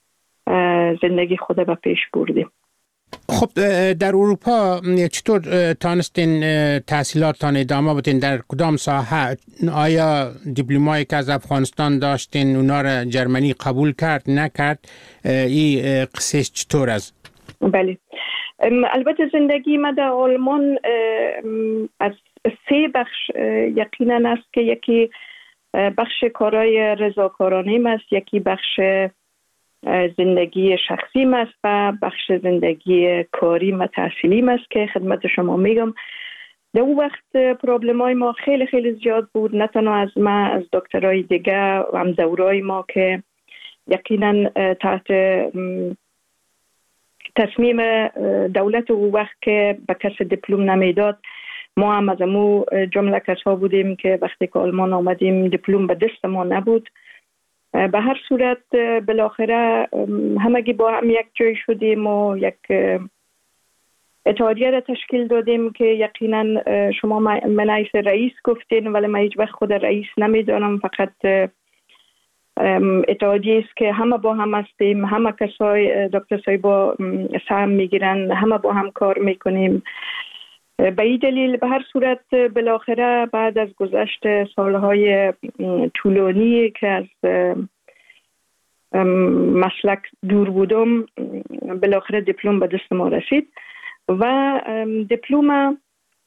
زندگی خود به پیش بردیم. خب در اروپا چطور تانستین تحصیلاتتان ادامه بدین؟ در کدام ساحه؟ آیا دیپلمایی که از افغانستان داشتین اونا را جرمنی قبول کرد نکرد؟ این قصه چطور است؟ بله البته زندگی ما در آلمان از سه بخش یقینا است که یکی بخش کارهای رضاکارانه است، یکی بخش زندگی شخصی است و بخش زندگی کاری و تحصیلی است که خدمت شما میگم. در اون وقت پرابلم های ما خیلی خیلی زیاد بود، نه تنها از ما، از دکترای دیگه و هم دورای ما که یقینا تحت تصمیم دولت اون وقت که به کس دیپلم نمیداد، ما هم از امو جمله کسا بودیم که وقتی که آلمان آمدیم دیپلم به دست ما نبود. به هر صورت بالاخره همگی با هم یک جای شدیم و یک اتحادیه را تشکیل دادیم که یقینا شما من ایس رئیس گفتین، ولی من هیچ وقت خود رئیس نمیدانم، فقط اتحادیه است که همه با هم هستیم، همه کسای دکتر صاحبا سهم میگیرن، همه با هم کار میکنیم. به این دلیل به هر صورت بالاخره بعد از گذشت سالهای طولانی که از مسلک دور بودم، بالاخره دیپلم به دست ما رسید و دیپلم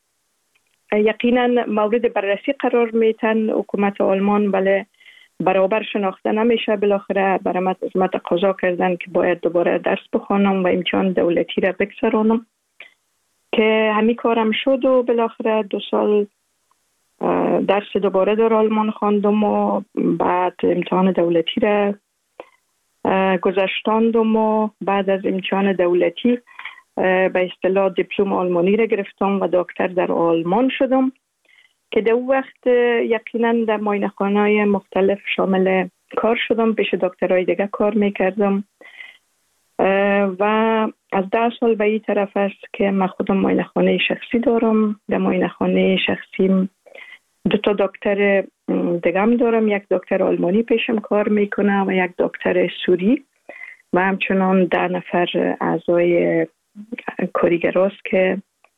یقینا مورد بررسی قرار میتن حکومت آلمان، ولی برابر شناخته نمیشه. بالاخره برای من از من تقاضا کردن که باید دوباره درس بخوانم و امتحان دولتی را بگذرانم که همین کارم شد و بالاخره دو سال درس دوباره در آلمان خواندم و بعد امتحان دولتی را گذشتاندم و بعد از امتحان دولتی به اصطلاح دیپلم آلمانی را گرفتم و دکتر در آلمان شدم که در وقت یقینا در معاینه‌خانه‌های مختلف شامل کار شدم، پیش دکترای دیگه کار میکردم و از ده سال به این طرف است که من خودم معاینه‌خانه شخصی دارم. در معاینه‌خانه شخصیم دو تا دکتر دیگم دارم، یک دکتر آلمانی پیشم کار میکنه و یک دکتر سوری و همچنان ده نفر اعضای کارگراست که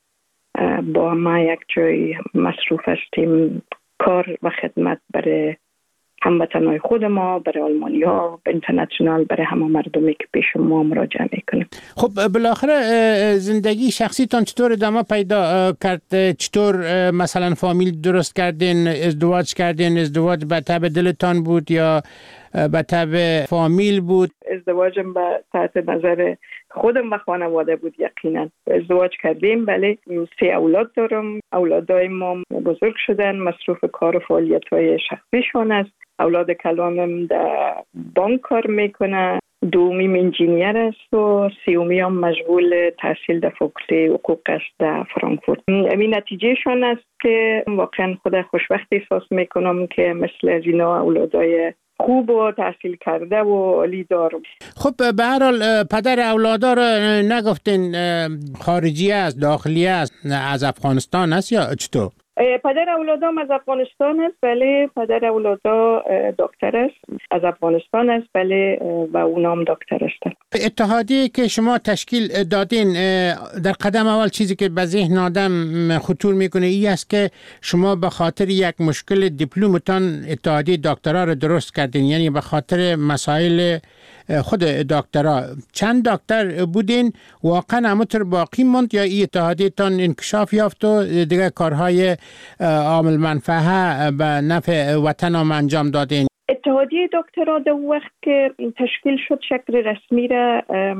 با ما یک جای مصروف هستیم کار و خدمت برای هموطنهای خود ما، برای آلمانی ها، اینترنشنال، برای همه مردمی که پیش ما مراجعه میکنیم. خب بالاخره زندگی شخصیتان چطور ادامه پیدا کرد؟ چطور مثلا فامیل درست کردین، ازدواج کردین؟ ازدواج به تبع دلتان بود یا به تبع فامیل بود؟ ازدواجم به تحت نظر خودم و خانواده بود. یقینا ازدواج کردیم، بله سه اولاد دارم. اولادای ما بزرگ شدن، مصروف کار و فعالیت‌های شخصیشون است. اولاد کلانم در بانک کار میکنه، دومیم انجینیر است و سیومی هم مشغول تحصیل در فاکولته حقوق است در فرانکفورت. این نتیجهشان است که واقعا خود خوشبخت احساس میکنم که مثل از اینا اولادای خوب و تحصیل کرده و عالی دارم. خب به هر حال پدر اولادا رو نگفتین خارجی است، داخلی است، از افغانستان است یا چطور؟ پدر اولادام از افغانستان است، بله. پدر اولادا دکتر است، از افغانستان است، بله، و اونام دکتر است. اتحادیه که شما تشکیل دادین، در قدم اول چیزی که به ذهن آدم خطور میکنه این است که شما به خاطر یک مشکل دیپلمتان اتحادیه دکترا رو درست کردین، یعنی به خاطر مسائل خود دکترا. چند دکتر بودین؟ واقعا همونطور باقی موند یا این اتحادیه تان انکشاف یافت و دیگه کارهای عامل منفعه به نفع وطن هم انجام دادین؟ اتحادیه دکترا در وقت که تشکیل شد شکل رسمی را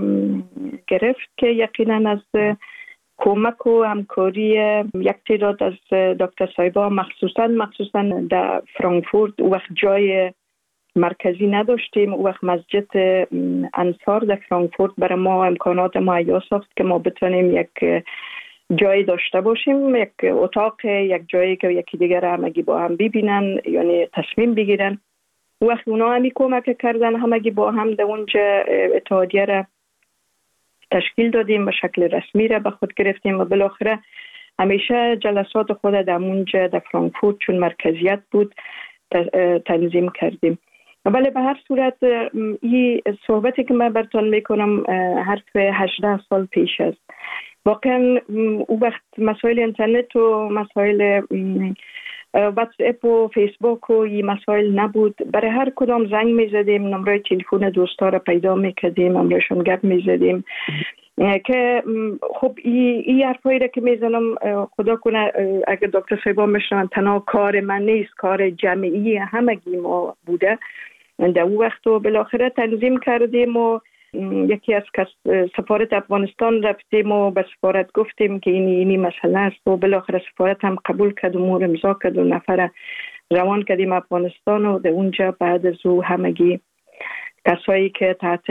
گرفت که یقینا از کمک و همکاری یک تعداد از دکتر صاحبا، مخصوصا مخصوصا در فرانکفورت وقت جای مرکزی نداشتیم، او وقت مسجد انصار در فرانکفورت برای ما امکانات مهیا ساخت که ما بتونیم یک جایی داشته باشیم، یک اتاق، یک جایی که یکی دیگر همگی با هم ببینن، یعنی تصمیم بگیرن. او وقت اونا همی کمک کردن، همگی با هم در اونجا اتحادیه را تشکیل دادیم و شکل رسمی را به خود گرفتیم و بالاخره همیشه جلسات خود در اونجا در فرانکفورت چون مرکزیت بود تنظیم کردیم. ولی به هر صورت این صحبتی که من براتون میکنم حرف هجده سال پیش است. واقعا او وقت مسائل اینترنت و مسائل واتس اپ و فیسبوک و این مسائل نبود. برای هر کدام زنگ می زدیم، نمره تلفن دوستا را پیدا می کردیم، نمرهشون گپ می زدیم که خب این ای حرفایی را که می زنم خدا کنه اگر دکتر صاحبا میشنن تنها کار من نیست، کار جمعی همگی ما بوده. در اون وقت و بالاخره تنظیم کردیم و یکی از سفارت افغانستان رفتیم و به سفارت گفتیم که این اینی مسئله است و بالاخره سفارت هم قبول کرد و مور امضا کرد و نفر روان کردیم افغانستان و در اونجا بعد از او همگی کسایی که تحت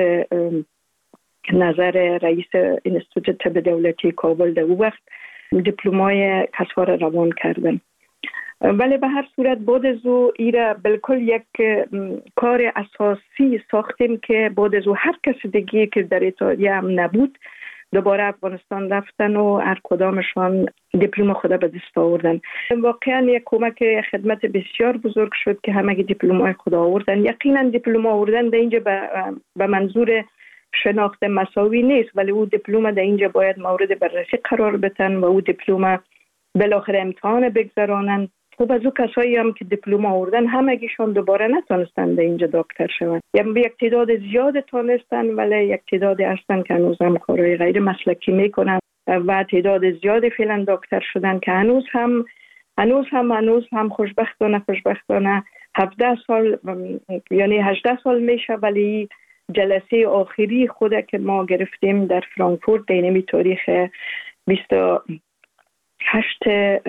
نظر رئیس انستیتوت طب دولتی کابل در اون وقت دیپلمای کسا را روان کردن. ولی به هر صورت بعد از او ایره بالکل یک کار اساسی ساختیم که بعد از او هر کس دیگه که در اتحادیه هم نبود دوباره افغانستان رفتن و هر کدامشان دیپلم خود به دست آوردن. واقعا یک کمک خدمت بسیار بزرگ شد که همه دیپلمای خود آوردن. یقینا دیپلم آوردن در اینجا به منظور شناخت مساوی نیست، ولی او دیپلم در اینجا باید مورد بررسی قرار بدن و او دیپلم بالاخره امتحان بگذرانن. خب از او کسایی هم که دیپلم آوردن همگیشون دوباره نتونستن در اینجا دکتر شون. یعنی یک تعداد زیاد تونستن ولی یک تعداد هستن که هنوز هم کارهای غیر مسلکی میکنن و تعداد زیاد فعلا دکتر شدن که هنوز هم هنوز هم هنوز هم خوشبختانه خوشبختانه هفده سال یعنی هجده سال میشه ولی جلسه آخری خود که ما گرفتیم در فرانکفورت دینمی تاریخ بیست و هشت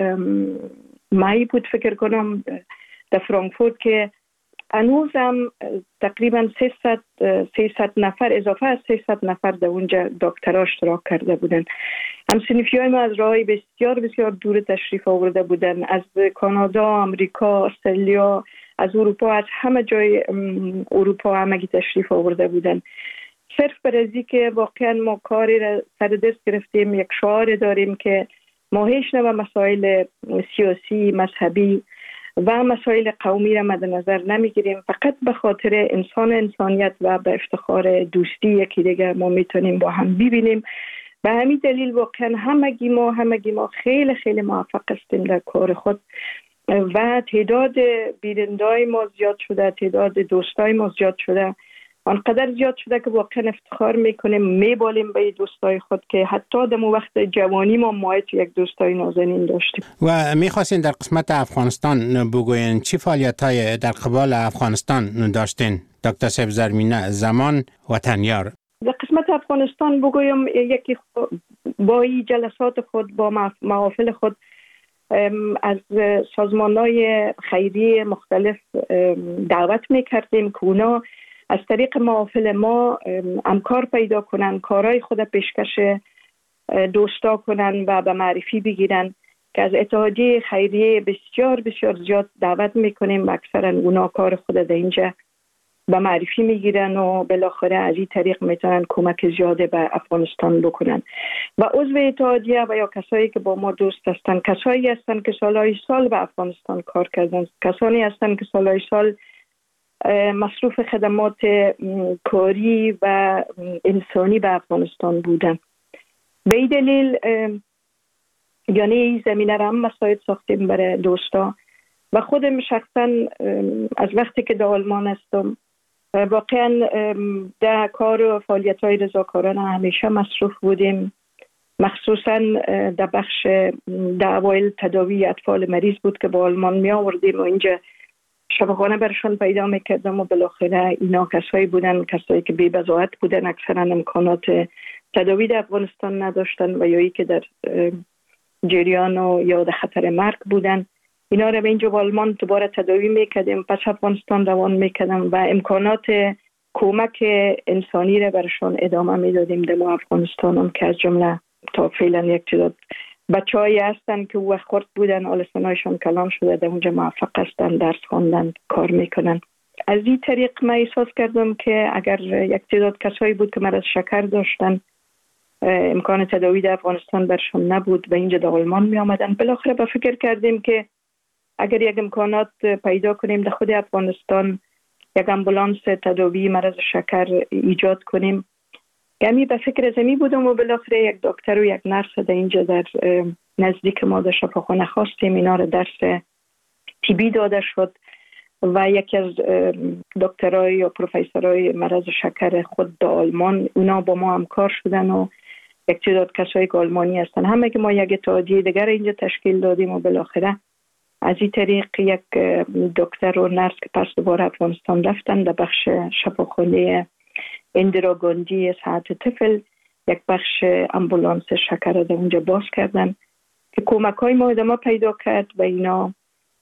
مای بود فکر کنم در فرانکفورت که هنوز هم تقریبا سیصد نفر اضافه از سیصد نفر در اونجا دکترها اشتراک کرده بودن. همسنفی های ما از راهی بسیار بسیار دور تشریف آورده بودن، از کانادا، آمریکا، استرالیا، از اروپا، از همه جای اروپا همگی تشریف آورده بودن. صرف برای که واقعا ما کاری را سر دست گرفتیم، یک شعار داریم که ما هیچ نوع مسائل سیاسی، مذهبی و مسائل قومی را مد نظر نمیگیریم، فقط به خاطر انسان انسانیت و به افتخار دوستی یکی دیگر ما میتونیم با هم ببینیم. به همین دلیل واقعا همگی ما همگی ما خیلی خیلی موفق هستیم در کار خود و تعداد بینندای ما زیاد شده، تعداد دوستای ما زیاد شده، آنقدر زیاد شده که واقعا افتخار میکنیم، میبالیم به دوستای خود که حتی در وقت جوانی ما مایت یک دوستای نازنین داشتیم. و میخواستین در قسمت افغانستان بگوین چی فعالیت های در قبال افغانستان داشتین دکتر صاحب زرمینه زمان وطنیار؟ در قسمت افغانستان بگویم یکی با این جلسات خود با محافل خود از سازمان‌های خیریه مختلف دعوت میکردیم که اونا از طریق محافل ما امکار پیدا کنن، کارهای خود پیشکش دوستا کنن و به معرفی بگیرن که از اتحادیه خیریه بسیار بسیار زیاد دعوت میکنیم و اکثرا اونا کار خود در اینجا به معرفی میگیرن و بالاخره از این طریق میتونن کمک زیاده به افغانستان بکنن. و عضو اتحادیه و یا کسایی که با ما دوست هستن کسایی هستن که سالهای سال به افغانستان کار کردن، کسانی هستن که سالهای سال مصروف خدمات کاری و انسانی به افغانستان بودن. به این دلیل یعنی این زمینه را هم مساعد ساختیم برای دوستا و خودم شخصا از وقتی که در آلمان هستم واقعا در کار و فعالیت های رضاکارانه همیشه مصروف بودیم، مخصوصا در بخش در اوایل تداوی اطفال مریض بود که با آلمان می آوردیم و اینجا شفاخانه برشان پیدا میکردم و بالاخره اینا کسایی بودن کسایی که بی بضاعت بودن، اکثرا امکانات تداوی در افغانستان نداشتن و یا ای که در جریان و یا در خطر مرگ بودن. اینا رو به اینجا با آلمان دوباره تداوی میکردیم، پس افغانستان روان میکردم و امکانات کمک انسانی رو برشان ادامه میدادیم در ما افغانستان هم که از جمله تا فعلا یک تعداد بچه هایی هستن که وقت خورد بودن آلسانایشان کلان شده در اونجا موفق هستن، درس خواندن، کار میکنن. از این طریق من احساس کردم که اگر یک تعداد کسایی بود که مرض شکر داشتن امکان تداوی در افغانستان برشان نبود و اینجا در آلمان می آمدن، بالاخره با فکر کردیم که اگر یک امکانات پیدا کنیم در خود افغانستان یک امبولانس تداوی مرض شکر ایجاد کنیم. یعنی به فکر زمین بودم و بالاخره یک دکتر و یک نرس در اینجا در نزدیک ما در شفاخانه خواستیم اینا رو درس طبی داده شد و یکی از دکترای یا پروفسورای مرض شکر خود در آلمان اونا با ما همکار شدن و یک تعداد کسایی که آلمانی هستن همه که ما یک اتحادیه دیگر اینجا تشکیل دادیم و بالاخره از این طریق یک دکتر و نرس که پس دوباره افغانستان رفتن در بخش شفاخانه اندرا گاندی صحت طفل یک بخش امبولانس شکر در اونجا باز کردن که کمک های ما ادامه پیدا کرد و اینا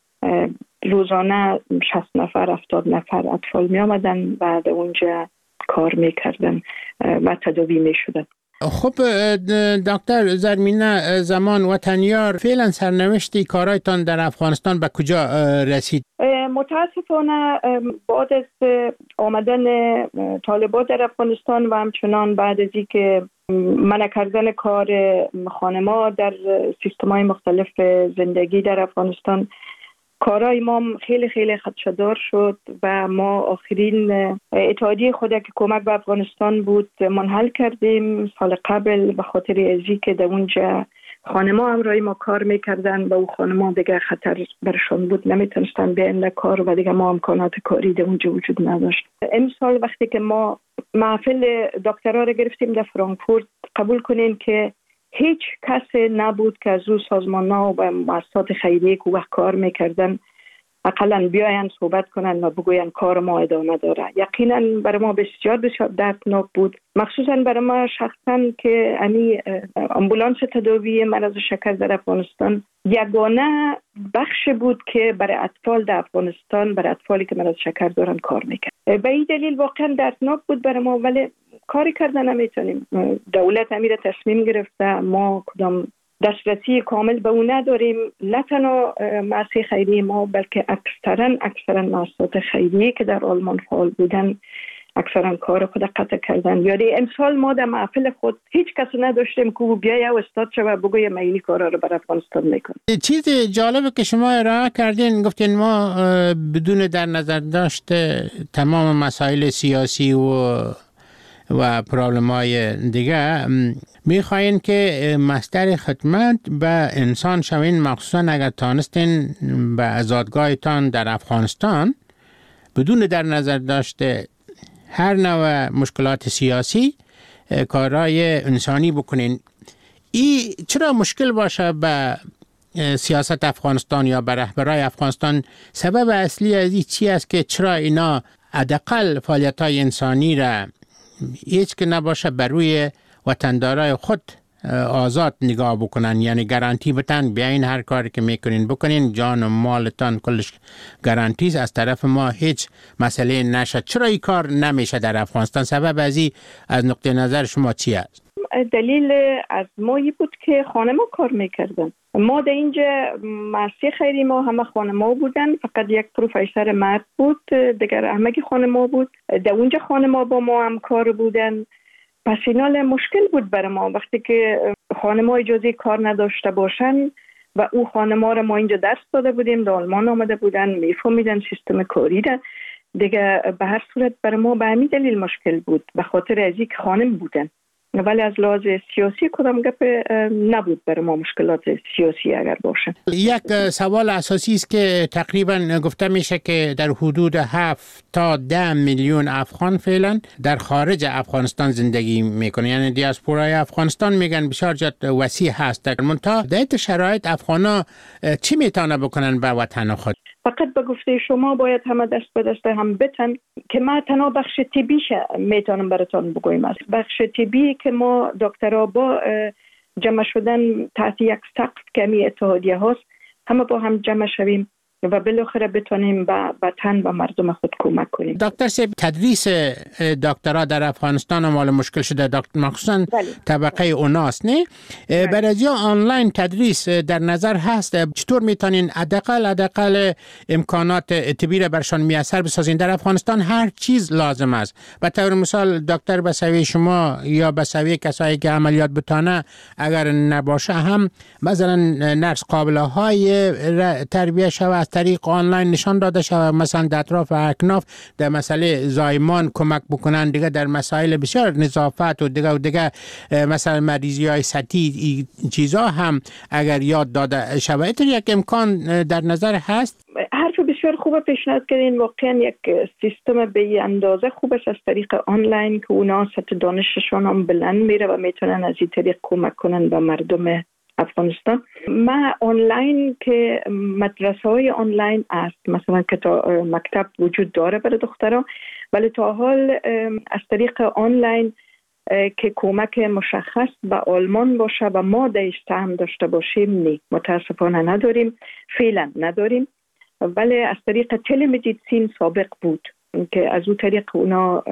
روزانه شصت نفر هفتاد نفر اطفال می آمدن و در اونجا کار می کردن و تداوی می شدن. خب دکتر زرمینه زمان وطنیار فعلا سرنوشتی کارایتان در افغانستان به کجا رسید؟ متاسفانه بعد از آمدن طالبان در افغانستان و همچنان بعد از اینکه منع کردن کار خانما در سیستم‌های مختلف زندگی در افغانستان کارای ما خیلی خیلی خدشه‌دار شد و ما آخرین اتحادیه خود که کمک به افغانستان بود منحل کردیم سال قبل به خاطر ازی که در اونجا خانما همراهی ما کار میکردن و او خانما دیگه خطر برشان بود نمیتونستن بیان در کار و دیگه ما امکانات کاری در اونجا وجود نداشت. امسال وقتی که ما محفل دکترا رو گرفتیم در فرانکفورت قبول کنین که هیچ کس نبود که از او سازمان‌ها و مؤسسات خیریه که وقت کار میکردن اقلا بیاین صحبت کنن و بگوین کار ما ادامه داره. یقینا برای ما بسیار بسیار دردناک بود، مخصوصا برای ما شخصا که امی امبولانس تداوی مرض شکر در افغانستان یگانه بخش بود که برای اطفال در افغانستان برای اطفالی که مرض شکر دارن کار میکرد. به این دلیل واقعا دردناک بود برای ما، ولی کاری کردن نمیتونیم. دولت امیر تصمیم گرفته، ما کدام دسترسی کامل به اون نداریم، نه تنها مؤسسه خیریه ما بلکه اکثرا اکثرا مؤسسات خیریه که در آلمان فعال بودن اکثرا کار خود قطع کردن. یعنی امسال ما در محفل خود هیچ کس نداشتیم که بیایه و استاد شد و بگویه ما این کارا رو برای افغانستان میکنیم. چیز جالبه که شما ارائه کردین، گفتین ما بدون در نظر داشت تمام مسائل سیاسی و و پرابلم های دیگه میخواین که مصدر خدمت به انسان شوین، مخصوصا اگر تانستین به آزادگاهتان در افغانستان بدون در نظر داشته هر نوع مشکلات سیاسی کارهای انسانی بکنین. این چرا مشکل باشه به سیاست افغانستان یا به رهبرای افغانستان؟ سبب اصلی از این چی است که چرا اینا حداقل فعالیت‌های انسانی را هیچ که نباشه بر روی وطندارای خود آزاد نگاه بکنن، یعنی گارانتی بتن بیاین هر کاری که میکنین بکنین، جان و مالتان کلش گارانتی از طرف ما، هیچ مسئله نشه. چرا این کار نمیشه در افغانستان؟ سبب از این از نقطه نظر شما چی است؟ دلیل از مایی بود که خانما کار میکردن. ما در اینجا مؤسسه خیری ما همه خانما بودن، فقط یک پروفسور مرد بود، دیگر همه خانما بود. در اونجا خانما با ما هم کار بودن. پس اینال مشکل بود برای ما وقتی که خانما اجازه کار نداشته باشن و او خانما را ما اینجا درس داده بودیم، در آلمان آمده بودن میفهمیدن سیستم کاری را دیگه. به هر صورت برای ما به همین دلیل مشکل بود، به خاطر از اینکه خانم بودن، ولی از لحاظ سیاسی کدام گپ نبود برای ما مشکلات سیاسی اگر باشه. یک سوال اساسی است که تقریبا گفته میشه که در حدود هفت تا ده میلیون افغان فعلا در خارج افغانستان زندگی میکنه، یعنی دیاسپورای افغانستان میگن بسیار جد وسیع هست. در منتها در شرایط افغانا چی میتونه بکنن به وطن خود؟ فقط به گفته شما باید همه دست به دست هم بتن که ما تنها بخش طبیش میتونم براتون بگویم است. بخش طبی که ما دکترها با جمع شدن تحت یک سقف که می اتحادیه هاست همه با هم جمع شویم و بالاخره بتونیم به وطن و مردم خود کمک کنیم. دکتر صاحب، تدریس دکترا در افغانستان مال مشکل شده، دکتر مخصوصا طبقه اوناست نه؟ برای آنلاین تدریس در نظر هست؟ چطور میتونین حداقل حداقل امکانات طبی را برشان میسر بسازین؟ در افغانستان هر چیز لازم است. به طور مثال دکتر به سوی شما یا به سوی کسایی که عملیات بتانه اگر نباشه هم مثلا نرس قابله های تربیه شود طریق آنلاین نشان داده شود، مثلا در اطراف اکناف در مسئله زایمان کمک بکنن، دیگه در مسائل بسیار نظافت و دیگه و دیگه مثلا مریضی های سطحی چیزا هم اگر یاد داده شود. یک امکان در نظر هست؟ بسیار خوب پیشنهاد کردین. واقعا یک سیستم به اندازه خوب است از طریق آنلاین که اونا سطح دانششون هم بلند میره و میتونن از این طریق کمک کنن به مردم افغانستان. ما آنلاین که مدرسه های آنلاین است، مثلا که تا مکتب وجود داره برای دخترها، ولی تا حال از طریق آنلاین که کمک مشخص به آلمان باشه و ما داشت هم داشته باشیم نه، متاسفانه نداریم، فعلا نداریم. ولی از طریق تلمدیسین سابق بود که از اون طریق اونا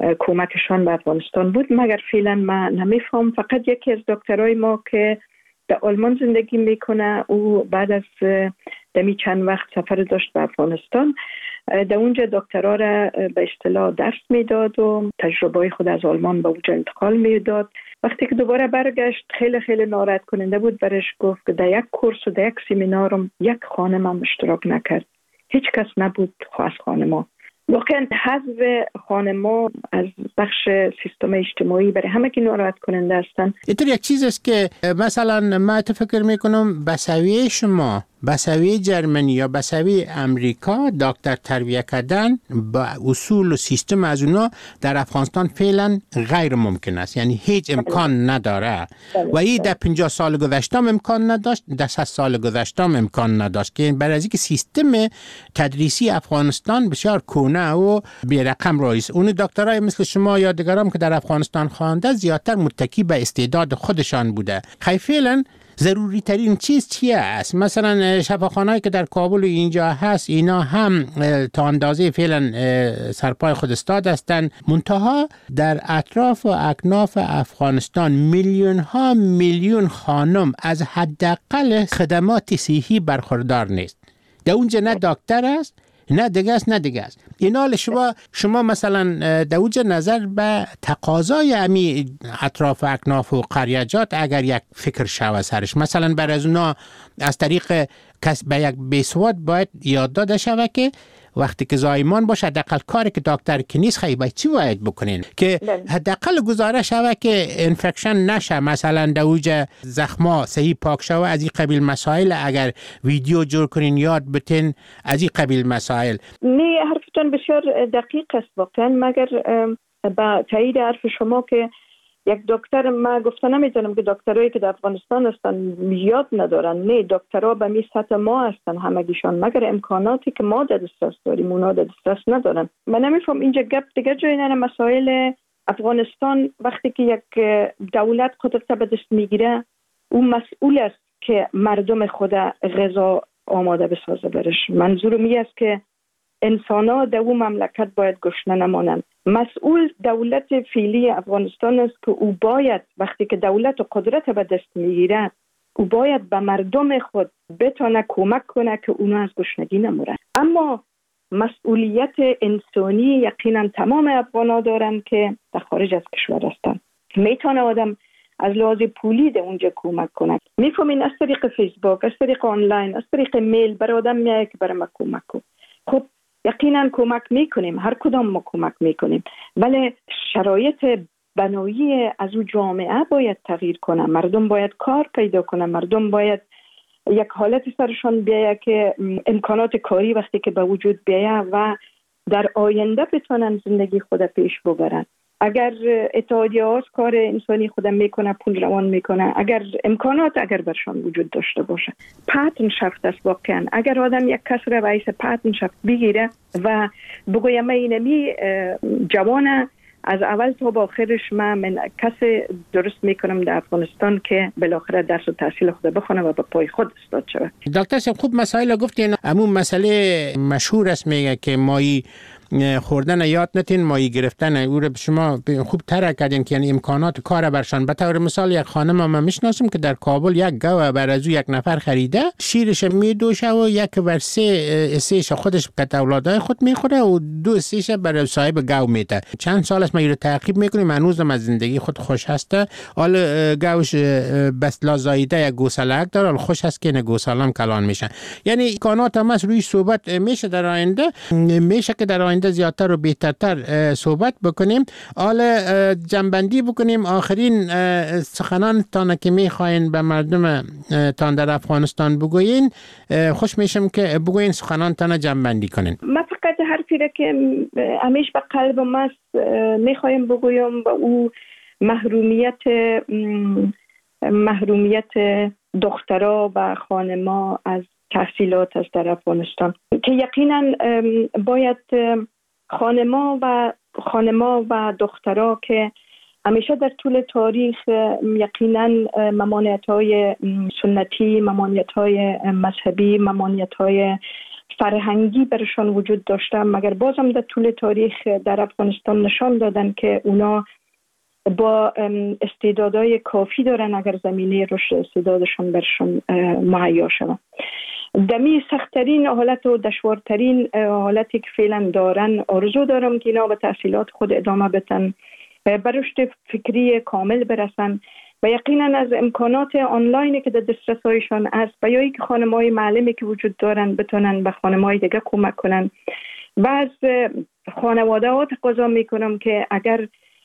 کمکشان به افغانستان بود، مگر فعلا ما نمیفهم. فقط یکی از دکترای ما که در آلمان زندگی میکنه، او بعد از دمی چند وقت سفر داشت به افغانستان، در اونجا دکترها را به اصطلاح درس میداد و تجربه خود از آلمان به اونجا انتقال میداد. وقتی که دوباره برگشت خیلی خیلی ناراحت کننده بود برش. گفت که در یک کورس و در یک سمینارم یک خانم هم اشتراک نکرد، هیچ کس نبود از خانما. واقعا حذف خانما از بخش سیستم اجتماعی برای همه که ناراحت کننده هستند. اینطور یک چیز است که مثلا من فکر میکنم به سویه شما، به سویه جرمنی یا به سویه امریکا دکتر تربیه کردن با اصول و سیستم از اونا در افغانستان فعلا غیر ممکن است، یعنی هیچ امکان نداره و این در پنجاه سال گذشته امکان نداشت، در صد سال گذشته امکان نداشت، که برای اینکه سیستم تدریسی افغانستان بسیار کهنه و بی رقم رایست. اون دکترای مثل شما یا دیگران که در افغانستان خوانده زیادتر متکی به استعداد خودشان بوده. خیلی فعلا ضروری ترین چیز چیه است؟ مثلا شفاخانه‌ای که در کابل اینجا هست اینا هم تا اندازه فعلا سرپای خود استاد هستند، منتها در اطراف و اکناف افغانستان میلیون ها میلیون خانم از حداقل خدمات صحی برخوردار نیست. در اونجا نه دکتر است، نه دیگه است، نه دیگه است. اینا شما شما مثلا در اونجا نظر به تقاضای امی اطراف اکناف و قریجات اگر یک فکر شوه سرش، مثلا برای از اونا از طریق کس به یک بیسواد باید یاد داده شوه که وقتی که زایمان باشه حداقل کاری که دکتر که نیست خیلی باید چی باید بکنین که حداقل گزارش شوه که انفکشن نشه، مثلا در اوج زخما صحیح پاک شوه. از این قبیل مسائل اگر ویدیو جور کنین یاد بتین، از این قبیل مسائل. نه، حرفتون بسیار دقیق است واقعا، مگر با تایید حرف شما که یک دکتر، ما گفته نمیدونم که دکترایی که در افغانستان هستن یاد ندارن، نه، دکترها به می سطح ما هستن همگیشان، مگر امکاناتی که ما در دسترس داریم اونا در دسترس ندارن. من نمیفهم اینجا گپ دیگه جای نه. مسائل افغانستان وقتی که یک دولت قدرت به دست میگیره، اون مسئول است که مردم خود غذا آماده بسازه برش. منظورم این است که انسان‌ها در اون مملکت باید گشنه نمانند. مسئول دولت فعلی افغانستان است که او باید وقتی که دولت و قدرت به دست میگیره، او باید به مردم خود بتونه کمک کنه که اونا از گشنگی نمورن. اما مسئولیت انسانی یقینا تمام افغان‌ها دارن که در خارج از کشور هستن. میتونه آدم از لحاظ پولی در اونجا کمک کنه. میفهمین از طریق فیسبوک، از طریق آنلاین، از طریق میل برای آدم میگه که برای ما کمک کن. خب یقینا کمک میکنیم، هر کدام ما کمک میکنیم، ولی شرایط بنایی از اون جامعه باید تغییر کنه. مردم باید کار پیدا کنه، مردم باید یک حالت سرشان بیایه که امکانات کاری وقتی که به وجود بیایه و در آینده بتونن زندگی خود پیش ببرن. اگر اتحادیه هاست کار انسانی خودم میکنه، پول روان میکنه، اگر امکانات اگر برشان وجود داشته باشه، پاتن شفت است واقعا. اگر آدم یک کس را باعث پاتن شفت بگیره و بگویم من اینمی جوانه از اول تا با آخرش من, من کس درست میکنم در افغانستان که بالاخره درس و تحصیل خود بخونه و به پای خود استاد شود. دکتر صاحب خوب مسائل گفتین. همون مسئله مشهور است میگه که مایی خوردن یاد نتین، مایی گرفتن. او رو شما خوب طرح کردین که یعنی امکانات کار برشان. به طور مثال یک خانم ما میشناسم که در کابل یک گاو بر از یک نفر خریده، شیرش میدوشه و یک ور سه سهش خودش که اولادای خود میخوره و دو سهش برای صاحب گاو میده. چند سال است ما رو تعقیب میکنیم، هنوزم از زندگی خود خوش هسته. حال گاوش بس لازایده یک گوساله داره، حال خوش هست که نه گوسالم کلان میشن. یعنی امکانات هم از روی صحبت میشه در آینده، میشه که در آینده آینده زیادتر و بهترتر صحبت بکنیم. حالا جنبندی بکنیم آخرین سخنان تان که میخواین به مردم تان در افغانستان بگوین. خوش میشم که بگوین سخنان تان جنبندی کنین. من فقط حرفی را که همیشه به قلب ماست میخوایم بگویم و او محرومیت محرومیت دخترها و خانما از تحصیلات است در افغانستان، که یقینا باید خانما و خانما و دخترها که همیشه در طول تاریخ یقینا ممانعت‌های سنتی، ممانعت‌های مذهبی، ممانعت‌های فرهنگی برشان وجود داشته، مگر بازم در طول تاریخ در افغانستان نشان دادن که اونا با استعدادهای کافی دارن اگر زمینه رشد استعدادشان برشان مهیا شود. دمی سخت‌ترین حالت و دشوارترین حالتی که فعلا دارن، آرزو دارم که اینا به تحصیلات خود ادامه بدن، به رشد فکری کامل برسن و یقینا از امکانات آنلاینی که در دسترسایشان است و یا اینکه خانم‌های معلمی که وجود دارن بتونن به خانم‌های دیگه کمک کنن. و از خانواده ها تقاضا میکنم که اگر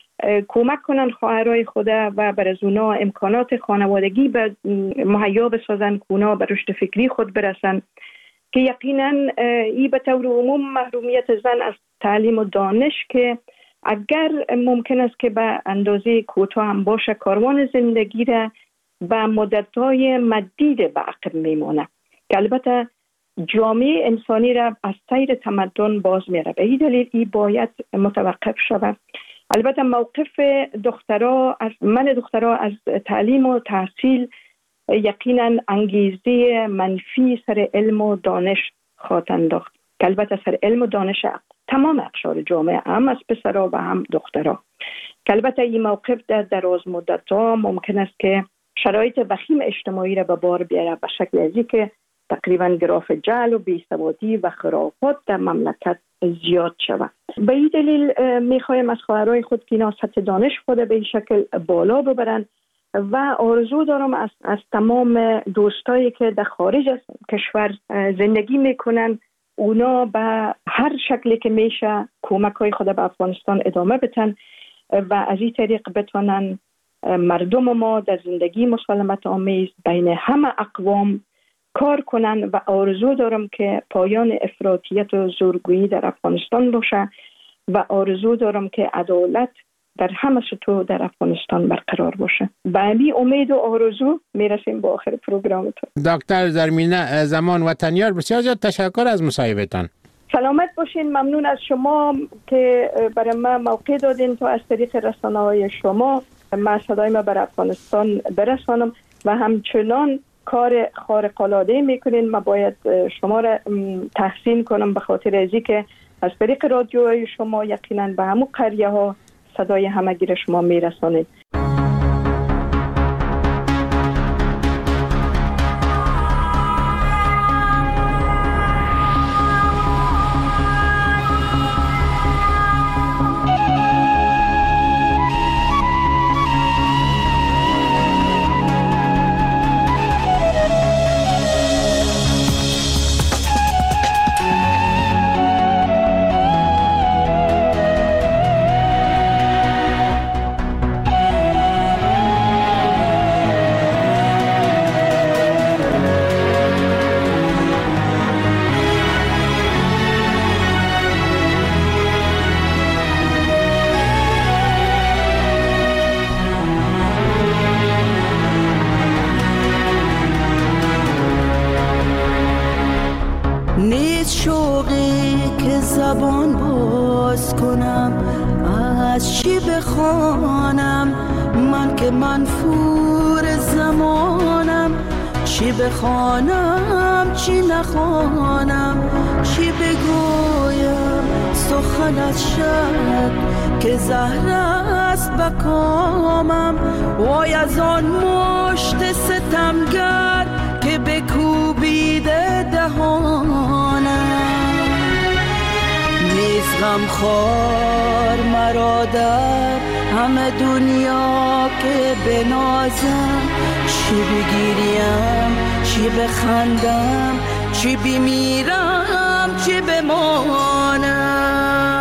کمک کنن خواهرای خود و بر از اونا امکانات خانوادگی به مهیا بسازن که اونا به رشد فکری خود برسن، که یقینا ای به طور عموم محرومیت زن از تعلیم و دانش که اگر ممکن است که به اندازه کوتاه هم باشه کاروان زندگی را به مدت‌های مدید به عقب میمونه، که البته جامعه انسانی را از سیر تمدن باز میره. به این دلیل ای باید متوقف شود. البته موقف دخترها از من دخترها از تعلیم و تحصیل یقینا انگیزه منفی سر علم و دانش خواهد انداخت، که البته سر علم و دانش تمام اقشار جامعه، هم از پسرها و هم دخترها، که البته این موقف در دراز مدت ها ممکن است که شرایط وخیم اجتماعی را به بار بیاره به شکل ازی که تقریبا گراف جهل و بیسوادی و خرافات در مملکت زیاد شود. به این دلیل میخوایم از خواهرای خود که اینا سطح دانش خود به این شکل بالا ببرن و آرزو دارم از, از تمام دوستایی که در خارج از کشور زندگی میکنن اونا به هر شکلی که میشه کمک های خود به افغانستان ادامه بدن و از این طریق بتونن مردم ما در زندگی مسالمت آمیز بین همه اقوام کار کنن و آرزو دارم که پایان افراطیت و زورگویی در افغانستان باشه و آرزو دارم که عدالت در همه سطوح در افغانستان برقرار باشه. به همین امید و آرزو میرسیم به آخر پروگرامتون. دکتر زرمینه زمان وطنیار، بسیار زیاد تشکر از مصاحبهتان. سلامت باشین. ممنون از شما که برای ما موقع دادین تا از طریق رسانه‌های شما من صدای ما بر افغانستان برسانم و همچنان کار خارق‌العاده میکنین. من باید شما را تحسین کنم به خاطر ازی که از طریق رادیوهای شما یقینا به همون قریه ها صدای همگیر شما میرسانید. بخوانم چی نخوانم، چی بگویم سخنت شد که زهر است به کامم. وای از آن مشت ستمگر که بکوبیده دهانم. نیز غمخوار مرا در همه دنیا که بنازم، چی بگیریم چی بخندم، چی بمیرم چی بمانم.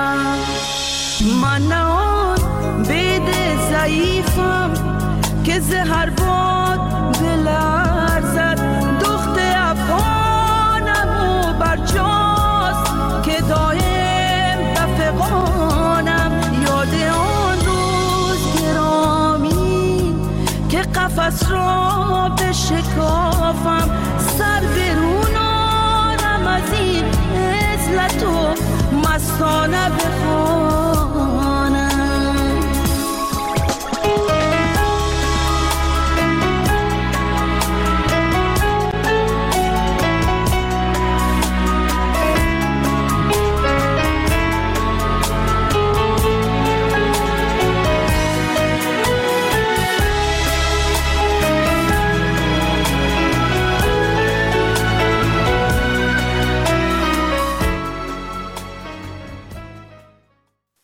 من نه آن بید ضعیفم که زهر باد بلرزد. دخت افغانم و برجاست که دایم رفقانم. یاد آن روز گرامی که قفس را بشکافم، سر برون آرم از این عزلت و مستانه بخوام.